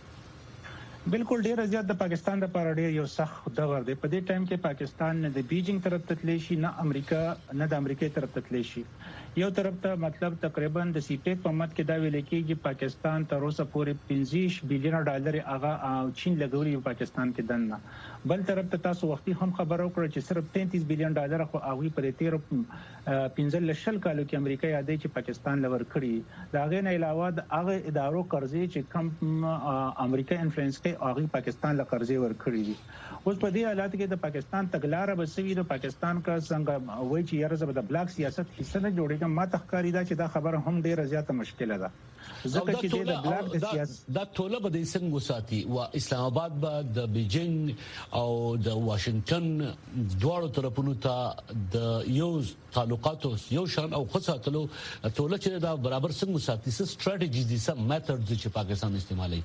بالکل ډیر زیات د پاکستان لپاره ډیر یو سخت دغه دی په دې ټایم کې پاکستان نه د بیجینګ طرف ته تللی شي نه امریکا نه د امریکای طرف ته تللی شي یو طرف ته مطلب تقریبا د سی پیک په مت کې دا ویل کېږي پاکستان تر اوسه پورې پنځه پنځه ډالر هغه چین لګوري پاکستان کې دنه بل طرف ته تاسو وختي هم خبرو کړو چې صرف پینتیس بلین ډالر خو هغه پر تیر پنځه لشل کالو کې امریکا یادې چې پاکستان لور کړی دا غي نه علاوه د هغه ادارو قرضې چې کم امریکا انفلوئنس کوي هغه پاکستان له قرضې ور کړی دي اوس په دې حالت کې د پاکستان تګلارې بسوي د پاکستان کا څنګه وایي چې یاره زبر د بلاک سیاست حصہ نه جوړیږي ما تخکاری دا چې دا خبره هم ډیره زیاته مشکله ده ځکه چې د بلاک د سیاست دا ټوله به د څنګه ساتي او اسلام آباد به د بیجینګ او د واشنگټن دواړو طرفونو ته د یو تعلقاتو یو شان او خصاتلو ټوله چې دا برابر څنګه ساتي څه سټریټیجیز دي څه میتھډز چې پاکستان استعمالوي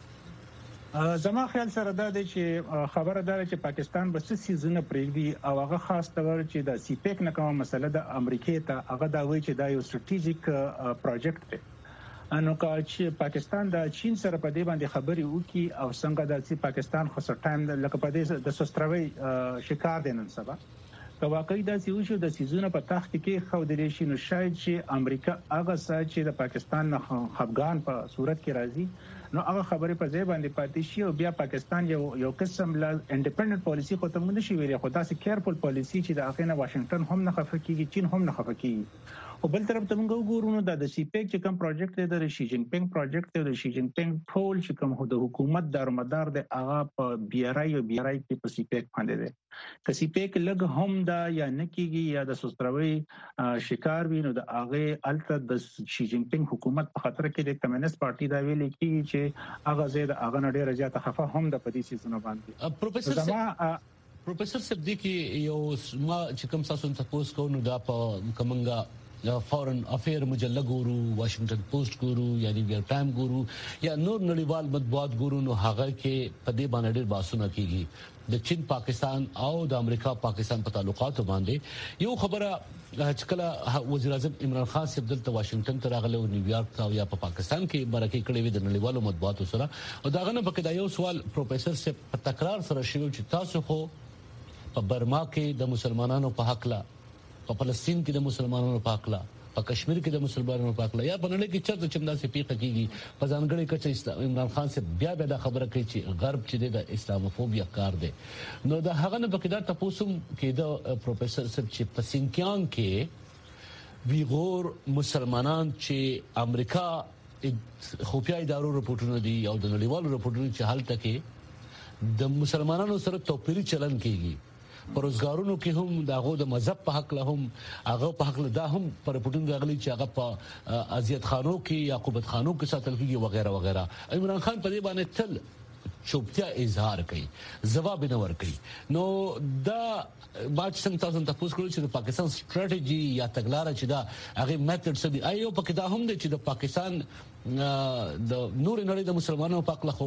زما خیال سره دا دی چې خبره ده چې پاکستان به څه سيزونه پرېږدي او هغه خاص تور چې د سی پیک نه کومه مسله د امریکای ته هغه دا وایي چې دا یو سټریټیجیک پروجیکټ دی انو کا چې پاکستان د چین سره په دې باندې خبري وکي او څنګه د چې پاکستان خو سر ټایم لکه په دې د سستروي شکار دي نن سبا که واقعي دا سی وشو د سيزونه په تخت کې خو د شي نو شاید چې امریکا هغه سات چې د پاکستان نه خفغان په صورت کې راځي نو هغه خبره په ځای باندې پاتې شي او بیا پاکستان یو یو قسم لا انډیپندنت پالیسی خو ته مونږ نشي ویلي خو دا سي کیرفول پالیسی چې د اخینه واشنگټن هم نه خفه کیږي چین هم نه خفه کیږي او بل طرف ته موږ وګورو نو د سی پیک چې کوم پروجیکټ دی د شي جین پینګ پروجیکټ دی د شي جین پینګ ټول چې کوم د حکومت دارمدار دی هغه په بیارای او بیارای کې په سی پیک باندې دی که سی پیک لګ هم دا یا نکیږي یا د سستروي شکار وینو د هغه الته د شي جین پینګ حکومت په خطر کې د کمیونست پارټي دا ویل کیږي چې هغه زید هغه نړۍ رجاته خفه هم د پدې سيزونه باندې پروفیسور پروفیسور صدیقی یو ما چې کوم تاسو ته پوس کو نو دا په کومنګا فورن افیر مجله ګورو واشنگټن پوسټ ګورو یا نیویارک ټایم ګورو یا نور نړیوال مطبوعات ګورو نو هغه کې په دې باندې ډېر باسونه کیږي د چین پاکستان او د امریکا پاکستان په تعلقاتو باندې یو خبره چې کله وزیر اعظم عمران خان صاحب دلته واشنگټن ته راغله او نیویارک ته یا په پاکستان کې برکې کړې وي د نړیوالو مطبوعاتو سره او دا غنه پکې دا یو سوال پروفیسور صاحب په تکرار سره شوی چې تاسو خو په برما کې د مسلمانانو په حق لا په فلسطین کې د مسلمانانو په حق لا په کشمیر کې د مسلمانانو په حق لا یا بنل کې چرته چمدا سي پیخه کیږي په ځانګړي کچې عمران خان سے بیا بیا د خبره کوي چې غرب چې د اسلاموفوبیا کار دی نو دا هغه نه بکیدا تاسو کې د پروفیسور صاحب چې په سینکیان کې ویغور مسلمانان چې امریکا خفیا ادارو رپورټونه دي او د نړیوالو رپورټونو چې حال تکي د مسلمانانو سره توپیری چلن کیږي پروزګارونو کې هم داغه د مذهب په حق له هم هغه په حق له دا هم پر پټون غلي چې هغه په ازیت خانو کې یعقوبت خانو کې ساتل کېږي وغیرہ وغیرہ عمران خان په دې باندې تل چوپتیا اظهار کوي جواب نه ور کوي نو دا باج څنګه تاسو ته پوښتنه کړو چې د پاکستان ستراتیژي یا تګلارې چې دا هغه میتھډ څه دی ایو پکې دا هم دی چې د پاکستان د نور نړۍ د مسلمانانو په اړه خو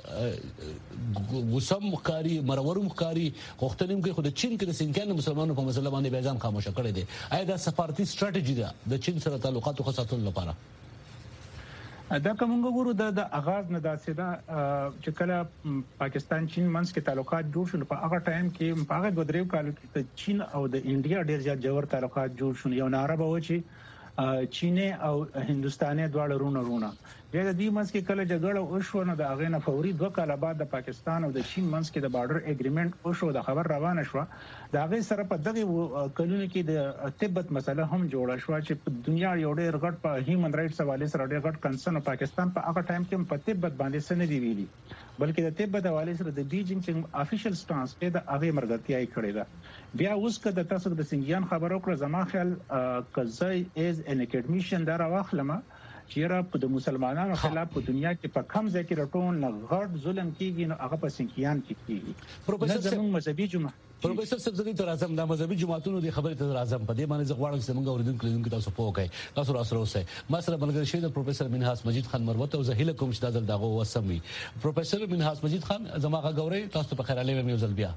وسم مخکاري مرور مخکاري غوښتنې کوي خو د چین کې د سینکان مسلمانانو په مسله باندې بیان خاموش کړي دي ایا دا سفارتي ستراتیژي ده د چین سره تعلقات خو ساتلو لپاره دا کومه ګورو د اغاز نه داسې دا چې کله پاکستان چین منځ کې تعلقات جوړ شول په هغه ټایم کې په هغه دوه درې کالو کې د چین او د انډیا ډېر زیات جوړ تعلقات جوړ شول یو ناره به و چې چین او هندستاني دواړه رونه رونه د دې منځ کې کله جګړه وشو نو د هغه نه فوري دوه کال بعد د پاکستان او د چین منځ کې د بارډر اګریمنت وشو د خبر روانه شو د هغه سره په دغه کلونو کې د تبت مسله هم جوړه شو چې په دنیا یو ډېر غټ په هیومن رائټس حواله سره ډېر غټ کنسرن پاکستان په هغه ټایم کې په تبت باندې څه نه دی ویلي بلکې د تبت حواله سره د بیجینګ چې افیشل سټانس کې د هغه مرګتیا یې کړې ده بیا اوس کده تاسو د سنگیان خبرو کړ زما خیال کزای از ان اکیډمیشن دا راوخلمه چیرې په د مسلمانانو خلاف په دنیا کې په کم ځای کې رټون نه غړ ظلم کیږي نو هغه په سنگیان کې کیږي پروفیسور زموږ مذهبي جمعه پروفیسور سبزدي تر اعظم د مذهبي جماعتونو د خبرې تر اعظم په دې باندې زغواړم چې موږ اوریدونکو لیدونکو تاسو په وکای تاسو راسره اوسئ ما سره بلګری شوی د پروفیسور منحاس مجید خان مروت او زهیله کوم چې دازل دغه وسمي پروفیسور منحاس مجید خان زماغه غوري تاسو په خیر علي مې وزل بیا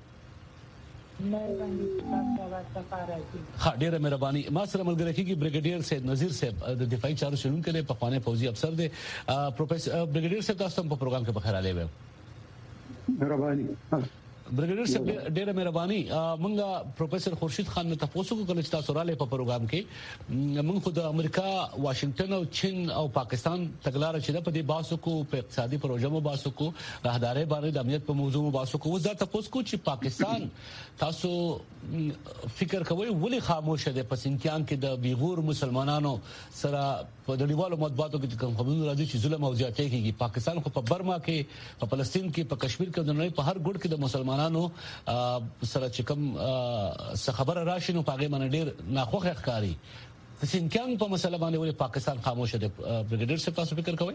ها ډیره مهرباني ما سره ملګری کیږي بریګیډیر سید نذیر صاحب د دفاعي چارو شنونکو له پخوانی فوجي افسر دی پروفیسور بریګیډیر صاحب تاسو په پروګرام کې بخیر علي مهرباني برګیډیر صاحب ډیره مهرباني مونږه پروفیسور خورشید خان نه تاسو کو کله چې تاسو رااله په پروګرام کې مونږ خو د امریکا واشنگټن او چین او پاکستان تګلارې چې په دې باسو کو په اقتصادي پروژو مو باسو کو راهداري باندې د امنیت په موضوع مو باسو کو وزدا تاسو کو چې پاکستان تاسو فکر کوئ ولې خاموش دي په سینکیان کې د بیغور مسلمانانو سره په دنیوالو مطبوعاتو کې کوم خبرونه راځي چې ظلم او زیاتې کیږي پاکستان خو په برما کې په فلسطین کې په کشمیر کې د نړۍ په هر ګوټ کې د مسلمانانو سره چې کوم څه خبره راشي نو پاګې باندې ډېر ناخوښه ښکاری د سینکیان په مسله باندې ولې پاکستان خاموش دی برګیډیر صاحب تاسو فکر کوئ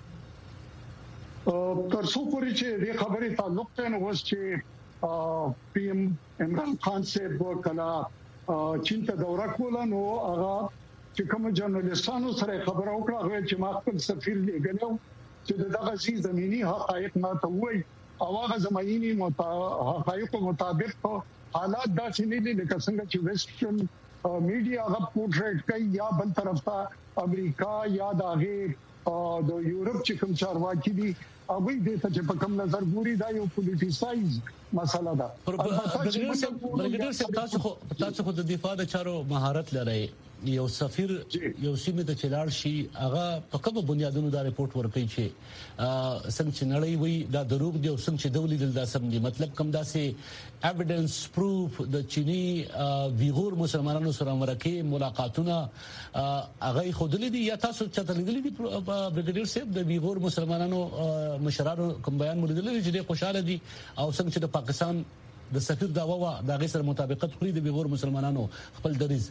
تر څو پورې چې دې خبرې تعلق ته نو وس چې پی ایم عمران خان صاحب کلا چین ته دوره کوله نو هغه چې کوم جرنالستانو سره خبرو وکړه چې ما خپل سفیر لګنو چې دغه شی زميني حقایق ما ته وایي او هغه زميني حقایق مطابق حالات داسې نه دي لکه څنګه چې ویسټرن میډیا هغه پورټریټ کوي یا بل طرف ته امریکا یا دغه د یورپ چې کوم چارواکي دي هغه دې ته په کوم نظر ګوري دا یو پولیټیسایز مسله ده برګیډیر صاحب تاسو خو تاسو خو د دفاع د چارو مهارت لرئ یو سفیر یو سیمه ته چلار شي هغه په کومه بنیادونو دا ریپورت ورکړي چې څنګه چې نړۍ وي دا دروغ دی او څنګه چې دولي دل دا سم دي مطلب کوم داسې ایویډنس پروف د چینی ویغور مسلمانانو سره مرکه ملاقاتونه هغه خودلې دي یا تاسو چې تللی دي برګیډیر صاحب د ویغور مسلمانانو مشرانو کوم بیان مولیدل چې د خوشاله دي او څنګه چې د پاکستان د سفیر داوا د غیر سره مطابقت خوري د ویغور مسلمانانو خپل دریز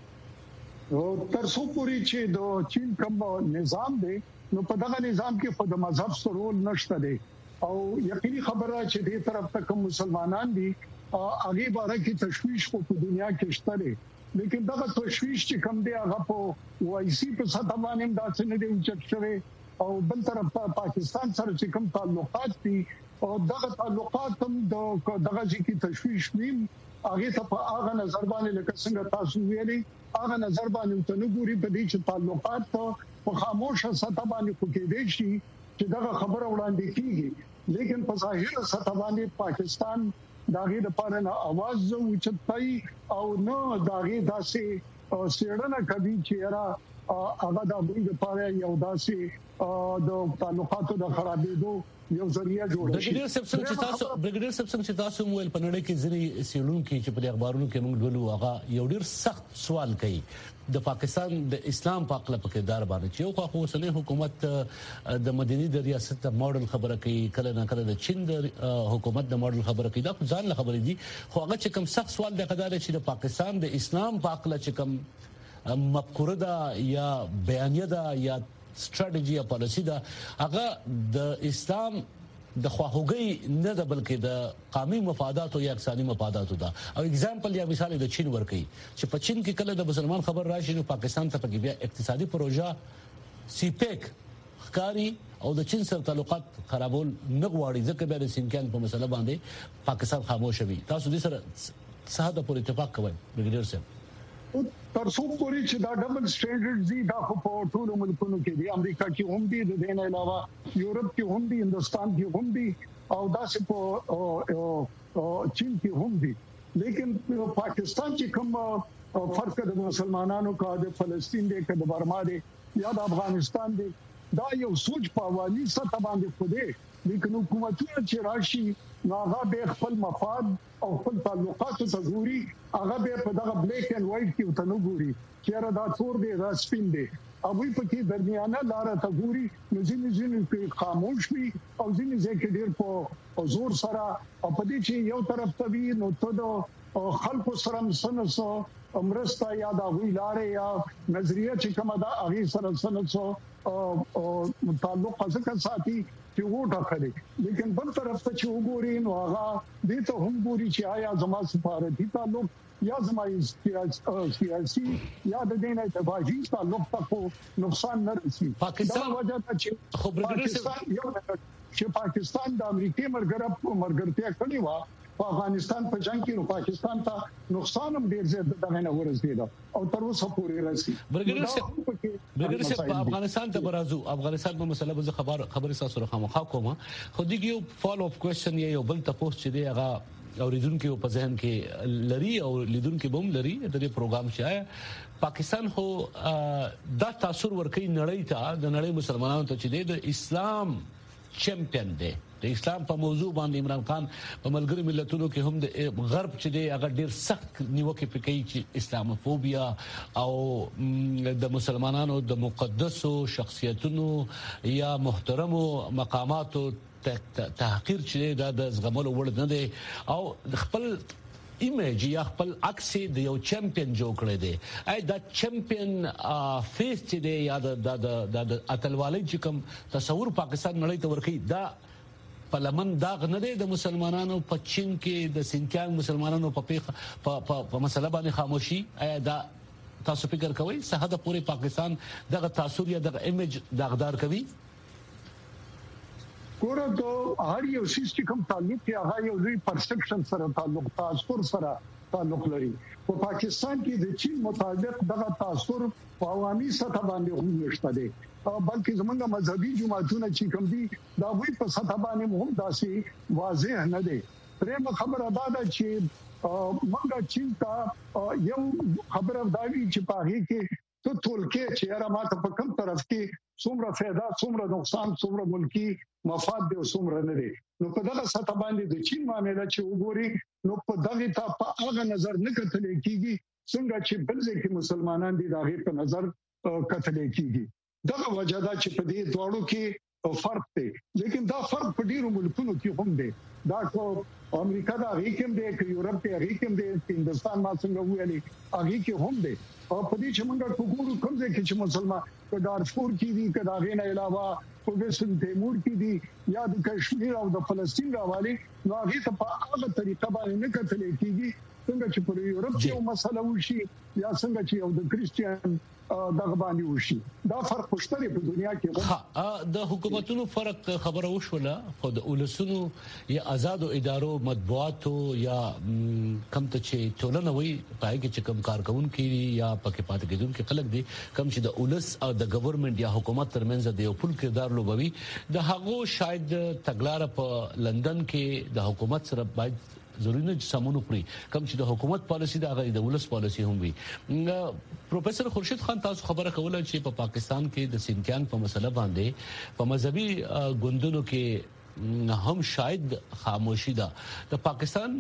تر څو پورې چې د چین کوم نظام دی نو په دغه نظام کې خود مذهب سره رول نشته دی او یقیني خبره چې دې طرف ته کوم مسلمانان دي هغه باره کې تشویش په دنیا کې شته دی لیکن دغه تشویش چې کوم دی هغه په وایسي په سطح باندې داسې نه دی چې شوی او بل طرف ته پاکستان سره چې کوم تعلقات دي او دغه تعلقات هم دغه ځکه تشویش نیم هغه ته په هغه نظر باندې لکه څنګه تاسو ویلي هغه نظر باندې ته نه ګوري په دې چې تعلقات په خاموشه سطح باندې کوکې دي چې دغه خبره وړاندې کیږي لیکن په ظاهر سطح باندې پاکستان داغه د پاره نه आवाज اوچتای او نو داغه داسې سیړنه کوي چې را هغه د امریکا لپاره یو داسې د تعلقاتو د خرابېدو یو ذریعہ جوړ شي برګیډیر صاحب چې تاسو برګیډیر صاحب چې تاسو مویل په نړۍ کې ځینې سیلون کې چې په اخبارونو کې موږ ولو هغه یو ډیر سخت سوال کوي د پاکستان د اسلام په اړه په کردار باندې چې یو خو اوسنۍ حکومت د مدني د ریاست ماډل خبره کوي کله نه کله د چین د حکومت د ماډل خبره کوي دا ځان له خبرې دي خو هغه چې کوم سخت سوال د قدر چې د پاکستان د اسلام په اړه چې کوم مفکوره ده یا بیانیه ده یا ستراتیژي یا پالیسی ده هغه د اسلام د خواهوګي نه د بلکې د قومي مفادات او یا اقتصادي مفادات ده. او اگزامپل یا مثال د چین ورکي چې په چین کې کله د مسلمان خبر راشي نو پاکستان ته پکې بیا اقتصادي پروژه سی پیک ښکاری او د چین سره تعلقات خرابول نه غواړي ځکه بیا د سینکان په مسله باندې پاکستان خاموش وي. تاسو دې سره ساده پر اتفاق کوئ بریګیډر صاحب؟ تر څو پورې چې دا ډبل سټانډرډز دي دا په ټولو ملکونو کې دي، امریکا کې هم دي، د دې نه علاوه یورپ کې هم دي، هندستان کې هم دي او داسې په چین کې هم دي. لیکن پاکستان چې کوم فرق د مسلمانانو کا د فلسطین دی کا د برما دی یا د افغانستان دی دا یو سوچ په والی سطح باندې خوده، لیکن حکومتونه چې راشي هغه به خپل مفاد او خپل تعلقات ته ګوري، هغه به په دغه بلیک اینڈ وایټ کې وته نه ګوري چې را دا تور دی دا سپین دی، او وی په کې درمیانه لار ته ګوري. نو ځینې ځینې کې خاموش وي او ځینې ځکه ډیر په زور سره او په دې چې یو طرف ته وي نو ته د خلکو سره مسنسو امرستا یا دا وی لارې یا نظریه چې کومه دا هغه سره سنسو او تعلق ځکه ساتي چې وټه کړي. لیکن بل طرف ته چې وګوري نو هغه دې ته هم ګوري چې آیا زما سفارتي تعلق یا زما سیاسي یا د دینه تباهي تعلق ته نقصان نه رسي. پاکستان وجه ته چې خو پاکستان یو چې پاکستان د امریکای مرګره مرګرتیا کړی و په افغانستان په جنگ کې نو پاکستان ته نقصان هم ډیر زیات دغه نه ورسېد او تر اوسه پورې رسي. برګر صاحب په افغانستان ته برازو افغانستان په مسله به خبر خبرې تاسو سره خامخا کوم خو دغه یو فالو اپ کوېسچن یو بل تاسو چې دی هغه اوریدونکو په ذهن کې لري او لیدونکو بم لري د دې پروګرام چې آیا پاکستان خو دا تاثیر ورکوي نړۍ ته د نړۍ مسلمانانو ته چې د اسلام چمپیون دی د اسلام په موضوع باندې عمران خان په ملګری ملتونو کې هم د غرب چې دی هغه ډیر سخت نیوکه پکې چې اسلاموفوبیا او د مسلمانانو د مقدسو شخصیتونو یا محترمو مقاماتو تحقیر چې دا د زغملو وړ نه دی او خپل ایمیج یا خپل عکس د یو چمپیون جوړ کړی دی. اې دا چمپیون فیس چې دی یا د د اتلوالۍ چې کوم تصور پاکستان نړۍ ته ورکړي دا پارلمان داغ نه دی د مسلمانانو په چین کې د سینکیانګ مسلمانانو په په مسله باندې خاموشي. اې دا تاسو فکر کوئ صحه د پوره پاکستان دغه تاثیر یا دغه ایمیج داغدار کوي؟ ګوره د هر یو شي چې کوم تعلق یا هغه یو لوی پرسپشن سره تعلق تاثیر سره تعلق لري. په پاکستان کې د چین مطابق دغه تاثیر په عوامي سطح باندې هم نشته دی بلکې زمونږ مذهبي جماعتونه چې کوم دي دا وی په سطح باندې هم داسې واضح نه دی. پرېم خبره دا ده چې موږ چین ته یو خبره داوی چې په هغه کې ته ټولکې چې را ماته په کوم طرف کې څومره फायदा څومره نقصان څومره ملکی مفاد دی څومره نه دی. نو په دغه سطح باندې د چین معاملې چې وګوري نو په دغه ته په هغه نظر نه کتل کیږي څنګه چې بل ځکه مسلمانان دي دغه په نظر کتل کیږي. دغه وجه دا چې په دې دوړو کې فرق دی. لیکن دا فرق په ډیرو ملکونو کې هم دی. دا کو امریکا دا هغه کې دی چې یورپ کې هغه کې دی هندستان ما څنګه ویلي هغه کې هم دی. او په دې چې موږ وګورو کوم ځای کې چې مسلمان په دارفور کې دي کدا غي نه علاوه په وسن تیمور کې دي یا د کشمیر او د فلسطین راوالي نو هغه ته په هغه طریقه باندې نه کتل کېږي څنګه چې په یورپ کې یو مسله وشي یا څنګه چې یو د کریسچیان دغه باندې وشي. دا فرق پښتني په دنیا کې ها د حکومتونو فرق خبره وشوله خو د ولسونو یا آزادو ادارو مطبوعاتو یا کم ته چې ټولنه وي پای کې چې کم کارکونکو یا پکې پاتې کېدونکو خلک دي کم چې د ولس او د ګورنمنت یا حکومت ترمنځ د یو پل کردار لوبوي د هغه شاید تګلار په لندن کې د حکومت سره باید ضروري نه سمونو پری کوم چې د حکومت پالیسی د هغه د ولس پالیسی هم وي. پروفیسور خورشید خان تاسو خبره کوله چې په پا پاکستان کې د سینکیانګ په مسله باندې په مذهبي ګوندونو کې هم شاید خاموشي ده. د پاکستان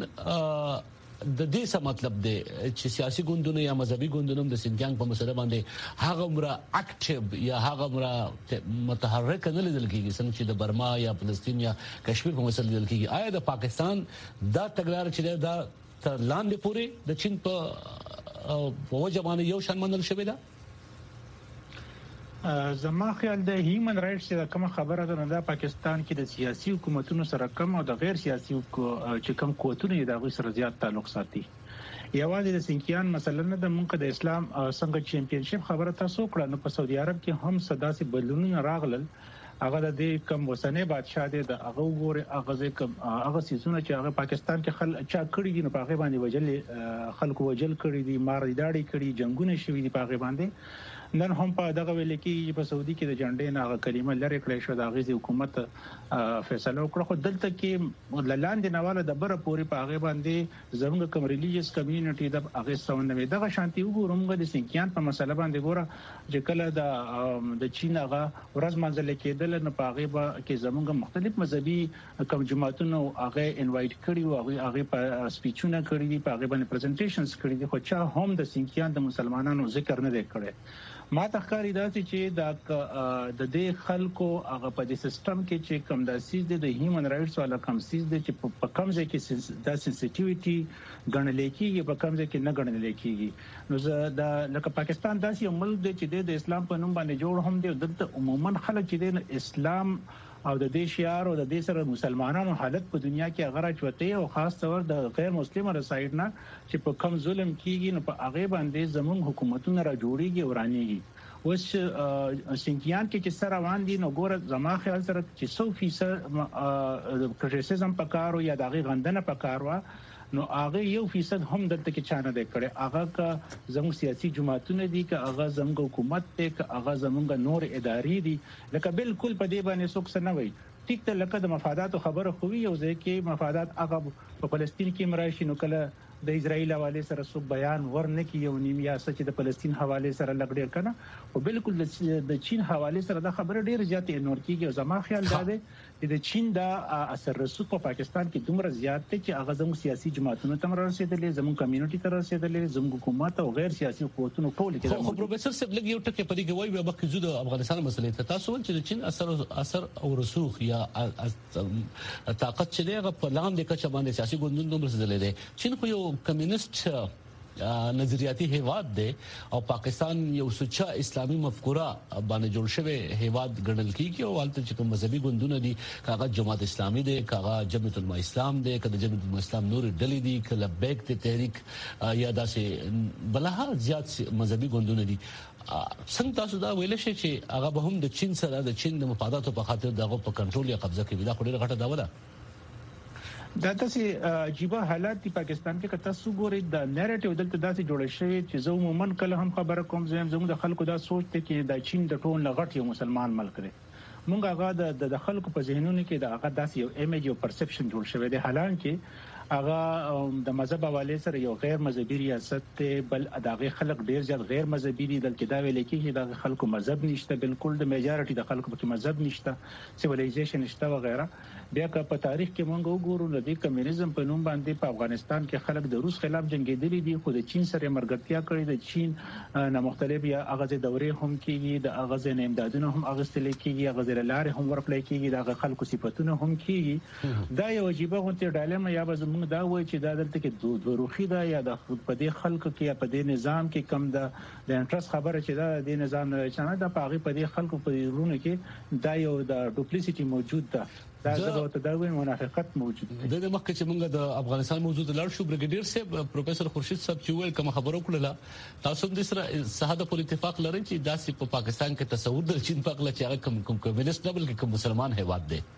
د دې څه مطلب دی چې سیاسي ګوندونه یا مذهبي ګوندونه د سینکیانګ په مسله باندې هغه مره اکټیو یا هغه مره متحرک نه لیدل کیږي څنګه چې د برما یا فلسطین یا کشمیر په مسله لیدل کیږي. آیا د پاکستان دا تګلار چې دا تر لاندې پورې د چین په وجه باندې یو شان منل شوی ده؟ زما خیال د هیومن رائټس د کوم خبره ده نه د پاکستان کې د سیاسي حکومتونو سره کم او د غیر سیاسي چې کم قوتونه د غوښ سره زیات تعلق ساتي. یوازې د سینکیان مثلا د منقه د اسلام څنګه چمپیونشپ خبره تاسو کړه نو په سعودي عرب کې هم صداسي بدلونونه راغلل. هغه د دې کم وسنۍ بادشاہ دی د هغه وګوره هغه کم هغه سيزونه چې هغه پاکستان کې خل چا کړی دي نو په هغه باندې وجل خلکو وجل کړی دي مار داړي کړی جنگونه شوي دي په هغه باندې. نن هم په دغه ویل کې په سعودي کې د جنډې نه هغه کلمه لري کړې شو د غزي حکومت فیصله وکړه. خو دلته کې لاندې نواله د بره پوري په هغه باندې زموږ کوم ریلیجیس کمیونټي د هغه سوندمه دغه شانتي وګورم د سینکیان په مسله باندې ګوره چې کله د د چین هغه ورځ منځل کېدل نه په هغه کې زموږ مختلف مذهبي کوم جماعتونو هغه انوایټ کړي او هغه هغه په سپیچونه کړي دي په هغه باندې پریزنټیشنز کړي دي خو چا هم د سینکیان د مسلمانانو ذکر نه دی کړی. ما ته ښکاري دا چې د د دې خلکو هغه په دې سیستم کې چې کوم د سیز د هیومن رائټس والا کوم سیز د چې په کوم ځای کې د سنسټیویټي ګڼل کېږي په کوم ځای کې نه ګڼل کېږي. نو زه د لکه پاکستان داسې یو ملک دی چې د اسلام په نوم باندې جوړ هم دی دلته عموما خلک چې د اسلام او د دې شعار او د دې سره مسلمانانو حالت په دنیا کې هغه راچوته او خاص طور د غیر مسلمانو سایډ نه چې په کم ظلم کیږي نو په هغه باندې زموږ حکومتونه را جوړيږي او رانيږي. اوس سینکیان کې چې سره روان دي نو ګوره زما خیال سره چې سو فیصد کرټیسیزم پکارو یا د هغه غندنه پکارو نو هغه یو فیصد هم دلته کې چانه دی کړي. هغه کا زموږ سیاسي جماعتونه دي که هغه زموږ حکومت دی که هغه زموږ نور ادارې دي لکه بالکل په دې باندې څوک څه نه وایي. ټیک ته لکه د مفاداتو خبره خو یو ځای کې مفادات هغه په فلسطین کې مراشي نو کله د اسرائیل حواله سره سو بیان ورنه کې یو نیم یا سچ د فلسطین حواله سره لګډیر کنه او بالکل د چین حواله سره د خبره ډیر زیات انور کیږي. زما خیال دا دی چې د چین د اثر رسوخ په پاکستان کې دومره زیات دی چې هغه زموږ سیاسي جماعتونو ته رسیدلې زموږ کمیونټي ته رسیدلې زموږ حکومت او غیر سیاسي قوتونو ټول کې. خو پروفیسور صاحب لګي یو ټکی په دې کې وایي به مخکې د افغانستان مسلې ته تاسو ول چې د چین اثر اثر او رسوخ یا طاقت چې دغه په لاندې کچه باندې سیاسي ګوندونو رسیدلې دي. چین خو یو کمیونست نظریاتي هیواد دی او پاکستان یو سچا اسلامي مفکوره باندې جوړ شوی هیواد ګڼل کیږي او حالت چې کوم مذهبي ګوندونه دي کاغه جماعت اسلامي دی کاغه جمعیت العلماء اسلام دی کله جمعیت العلماء اسلام نور ډلې دي کله بیک ته تحریک یا داسې بلها زیات مذهبي ګوندونه دي. څنګه تاسو دا ویل شئ چې هغه به هم د چین سره د چین د مفاداتو په خاطر دغه په کنټرول یا قبضه کوي؟ دا خوري غټه داوله دا تاسو عجیبه حالات دی پاکستان کې کته سو ګوري د نریټیو دلته داسې جوړ شوی چې زه عموما کله هم خبره کوم زموږ د خلکو دا سوچ ته کې د چین د ټول لغټ یو مسلمان ملک دی. مونږ هغه د خلکو په ذهنونو کې د هغه داسې یو ایمیج او پرسپشن جوړ شوی دی حالانکه هغه د مذهب حواله سره یو غیر مذهبي ریاست ته بل اداغه خلک ډیر زیات غیر مذهبي دي دلته دا ویل کېږي د خلکو مذهب نشته بالکل د میجارټي د خلکو په مذهب نشته سیویلایزیشن نشته وغیرہ. بیا که په تاریخ کې مونږ وګورو د کمیونیزم په نوم باندې په افغانستان کې خلک د روس خلاف جنگیدلي دي خو د چین سره مرګتیا کړې د چین نه مختلف یا اغاز دورې هم کېږي د اغاز نه امدادونه هم اغستل کېږي اغاز لارې هم ورپلای کېږي د خلکو صفاتونه هم کېږي. دا یو عجیبه غونډه ډالمه یا به موږ دا وایي چې دا دلته کې دوروخي ده یا د په دې خلکو کې یا په دې نظام کې کم د د انټرست خبره چې دا د نظام نه چانه د پاغي په دې خلکو په ورونه کې دا یو د ډوپلیسيټي موجود ده دا زبر تداوی منافقت موجود دی. د مخکې چې موږ د افغانستان موجود لړ شو برګیډیر صاحب پروفیسور خورشید صاحب چې ویل کوم خبرو کړله تاسو د سره صحاده په اتفاق لري چې داسې په پاکستان کې تصور د چین په اړه چې هغه کوم کوم کمیونست نه بلکې کوم مسلمان هیواد دی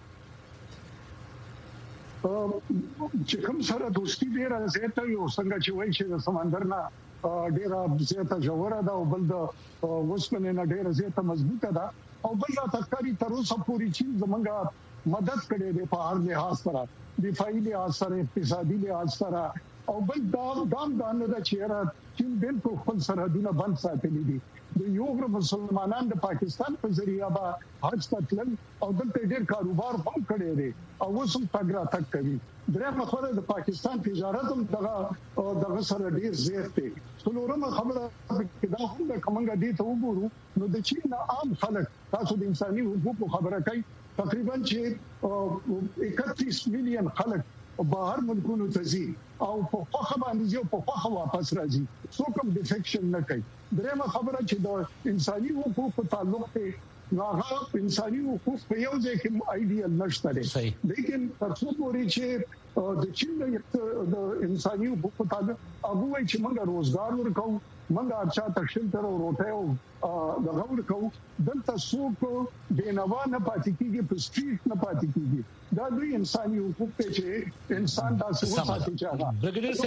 چې کوم سره دوستي ډیره زیاته یو څنګه چې وایي چې د سمندر نه ډیره زیاته جوړه ده او بل د وسپنې نه ډیره زیاته مضبوطه ده او بل د تکاری تر اوسه پوری چین زمونږه مدد کړي د په هر لحاظ سره دفاعي لحاظ سره اقتصادي لحاظ سره او بل دا دام دانه د چیرې چین بالکل خپل سرحدونه بند ساتلي دي. د یو غره مسلمانان د پاکستان په ذریعہ به حج ته تلل او دلته ډېر کاروبار هم کړی دی او اوس هم تګ راتګ کوي. درېمه خبره د پاکستان تجارت هم دغه دغه سره ډېر زیات دی. څلورمه خبره دا هم د کومنګ دي ته وګورو نو د چین عام خلک تاسو د انساني حقوقو خبره کوي تقریبا چې اکتیس میلیون خلک بهر ملکونو ته ځي او په خوا باندې یو په خوا واپس راځي څوک هم ډیفیکشن نه کوي. درېمه خبره چې د انساني حقوقو تعلق ته هغه انساني حقوق په یو ځای کې ایډیال نشته دي، لیکن تر څو پورې چې د چین د انساني حقوقو تعلق هغه چې موږ روزګار ورکو، موږ اچھا تخشل تر وروټه او د غوړ کو دلته څوک بینوا نه پاتې کیږي، په سټریټ نه پاتې کیږي. دا دوی انساني حقوق ته چې انسان تاسو وساتي چې هغه برګډیر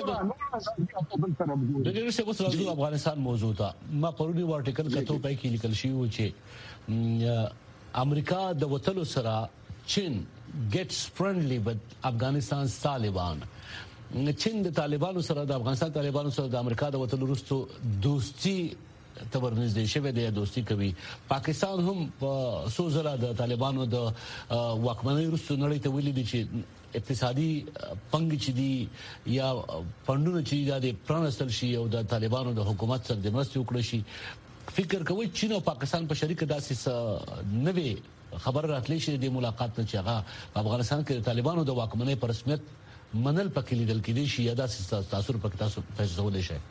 صاحب برګډیر صاحب اوس راځو افغانستان موضوع ته. ما پرونی آرټیکل کتو پای کې لیکل شوی و چې امریکا د وټلو سره چین gets friendly with Afghanistan's Taliban. چین د طالبانو سره د افغانستان طالبانو سره د امریکا د وټلو وروسته دوستي تبرنځ شوه دی، دوستي کوي. پاکستان هم په سوزره د طالبانو د واکمنۍ وروسته نړۍ ته ویلي دي چې اقتصادي پنګ چې دي یا فندونه چې د پرانستل شي او د طالبانو د حکومت سره د مرستې وکړي شي. فکر کوي چین او پاکستان په شریک داسې نوې خبر راتلی شي د ملاقات نه چې هغه افغانستان کې د طالبانو د واکمنۍ په رسمیت منل پکې لیدل کېدي شي یا داسې تاثیر پکې تاسو فیصله شي.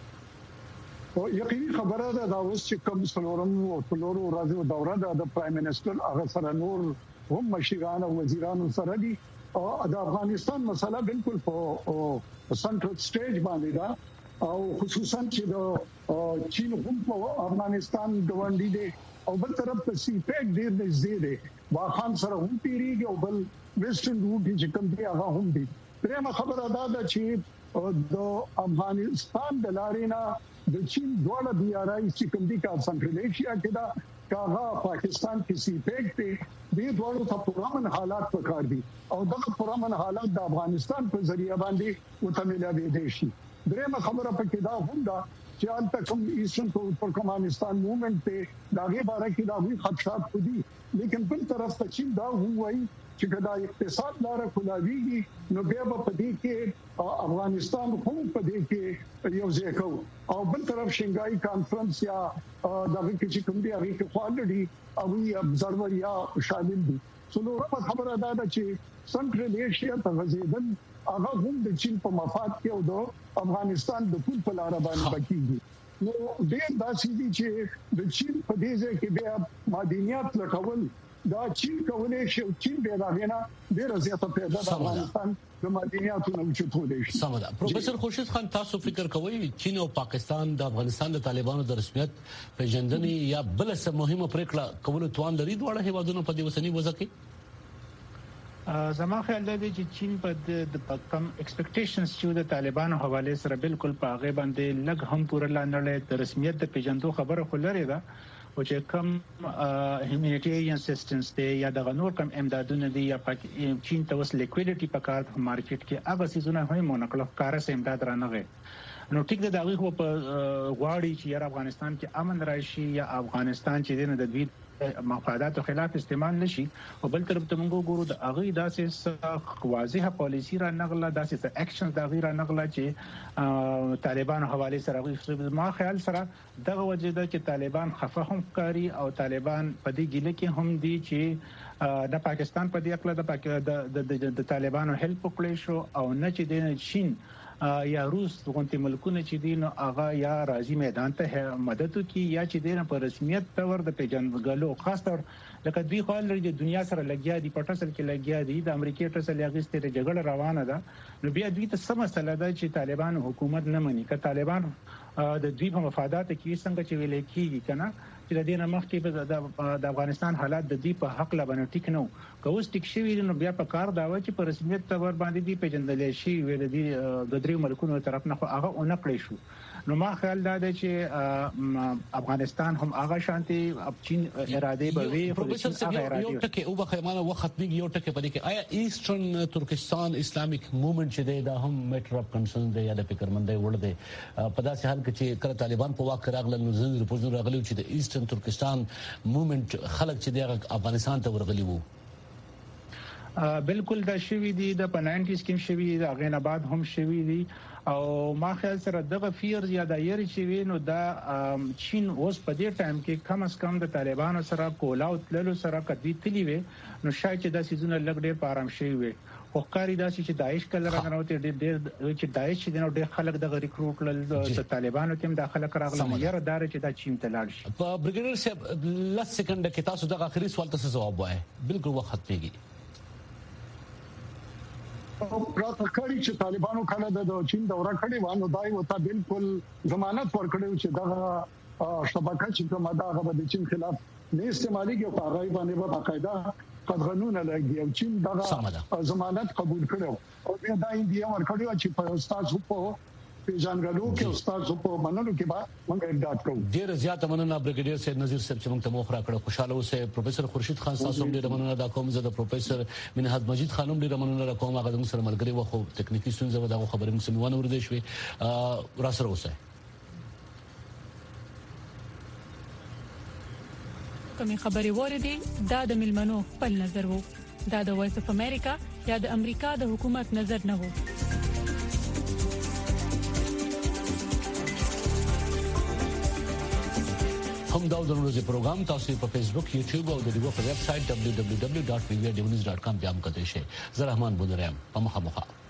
او یقیني خبره ده دا اوس چې کوم څلورم او څلورو ورځې دوره ده د پرایم منسٹر هغه سره نور هم مشران او وزیران سره دي او د افغانستان مسله بالکل په سنټرل سټیج باندې ده او خصوصا چې د چین هم په افغانستان ګوندې دي او بل طرف ته سی پیک ډیر نږدې دي، واخان سره هم پیریږي او بل ویسټرن روټ چې کوم دی هغه هم دي. پرېمه خبره دا ده چې د افغانستان د لارې نه د چین دوه بیارای چې کوم دي کا سنټرل ایشیا کې دا کاغه پاکستان کې سی پیک دی، د دوه ته پرامن حالات پکار دي او دغه پرامن حالات د افغانستان په ذریعہ باندې وتملې دي شي. درېمه خبره پکې دا هم ده چې البته کوم ایسټرن ترکمنستان موومېنټ ته داغه باره کې دا وی خدشات دي، لیکن بل طرف ته چین دا وایي چې کدا اقتصاد لاره کولاویږي نو بیا په دې کې افغانستان هم په دې کې یو ځای کو او بل طرف شنګای کانفرنس یا دغه چې کوم دی هغه کې خالدي او وی ابزرور یا شامل دي. څلورمه خبره دا ده چې سنټرل ایشیا ته غزیدل هغه هم د چین په مفاد کې او د افغانستان د ټول په لار باندې بکیږي. نو ډېر داسې دي چې د چین په دې ځای کې بیا معدنیات لټول دا چین کولې شي، چین به دا غنا ډېر زیاته پیدا د افغانستان د معدنیاتو نو چتولې شي. سمدا پروفیسور خورشید خان، تاسو فکر کوئ چین او پاکستان د افغانستان د طالبانو د رسمیت پیژندنې یا بل څه مهمه پریکړه کول توان لري دواړه هیوادونو په دې وسنی وځه کې؟ زما خیال دی چې چین په د کم ایکسپیکټیشنز چې د طالبانو حواله سره بالکل په هغه باندې لګ هم پوره لاندې د رسمیت د پیژندو خبره خلره ده او چې کم هیومانیټیرین اسسټنس دی یا د غنور کم امدادونه دی یا چین ته وس لیکویډیټي په کار په مارکیټ کې هغه سيزونه هم مونکلف کار سه امداد رانغه. نو ټیک د دغه خو په غواړي چې افغانستان کې امن راشي یا افغانستان چې دنه د دوی مفاداتو خلاف استعمال نشي او بل طرف ته موږ ګورو د اغه داسې واضحه پالیسی را نغله داسې اکشن د غیر نغله چې طالبانو حواله سره ما خیال سره دغه وجه ده چې طالبان خفه هم کاری او طالبان په دې ګله کې هم دي چې د پاکستان په دې خپل د د طالبانو هیلپ وکړي شو او نه چې د چین یا روس غونټي ملکونه چې دین هغه یا راځي میدان ته مدد کوي یا چې دین په رسمیت تور د پیژنګلو خاص تر لکه دوی خپل د دنیا سره لګیا دي پټسل کې لګیا دي د امریکای ټسل یغستې د جګړه روانه ده نو بیا دوی ته سم مسله ده چې طالبان حکومت نه مني که طالبان د دوی په مفادات کې څنګه چې ویل کېږي کنه چې د دې مخ کې د افغانستان حالات د دې په حق لبنه ټیک نو کوس ټیک شي نو بیا په کار دا و چې په رسمیت تور باندې دی پیژندل شي ویل دي د درې ملکونو طرف نه هغه اون کړی شو. نو ما خیال دا دی چې افغانستان هم هغه شانتي چین اراده به وي پروفیسور صاحب یو ټکی او بخیمانه وخت نیږي یو ټکی پدې کې آیا ایسټرن ترکستان اسلامیک موومېنټ چې دی دا هم میټر اف کنسرن دی یا د فکرمندۍ وړ دی په داسې حال کې چې کله طالبان په واک راغله نو زنده رپورټونه راغلي چې د ایسټرن ترکستان موومېنټ خلک چې دی افغانستان ته ورغلي وو. بالکل دا شوی دی د پنځه کې شوی دی هغه نه بعد هم شوی دی او ما خیال سره دغه فیر یا د یری چې وینو دا چین اوس په دې ټایم کې کم از کم د طالبانو سره کولاو تللو سره کدي تلی وي نو شاید دا سيزونه لګ ډېر پارام شي وي وقاری داسې چې داعش کله راغنوته ډېر چې داعش چې نو ډېر خلک د ریکروټ لل د طالبانو تیم داخله کراغله یره دار چې دا چین ته لاړ شي په بریګیډر صاحب لس سکند کې تاسو د اخري سوال ته جواب وایي بالکل وخت پیږي پراته کړی چې طالبانو کله د چین دوره کړې وانه دای وته بالکل ضمانت ورکړي چې دا شبکه چې کومه دا غو د چین خلاف نه استعمالي کې په هغه باندې په باقاعده قانون لګي او چین دا ضمانت قبول کړو او دا انډیا ورکړي چې په استاد په پیژنګلو کې استاد په منلو کې با موږ امداد کوو ډیر زیات مننه بریګیډیر سید نذیر صاحب چې موږ ته موخه راکړه خوشاله اوسه پروفیسور خورشید خان تاسو ډیر مننه دا کوم زه د پروفیسور منهاد مجید خانم ډیر مننه کوم هغه موږ سره ملګری و خو تکنیکی ستونزې و دا خبرې موږ سمونه ورده شوې را سره اوسه کومې خبرې وریدي دا د ملمنو خپل نظر وو دا د وایس اف امریکا یا د امریکا د حکومت نظر نه وو هم دا د ورځې پروګرام تاسو په فیسبوک یوټیوب او د دیو په ویب سټ دبلیو دبلیو دبلیو ډاټ وی وی ډیونیوز ډاټ کام بیا هم کتئ شئ زه رحمان بونریم په مخه مخه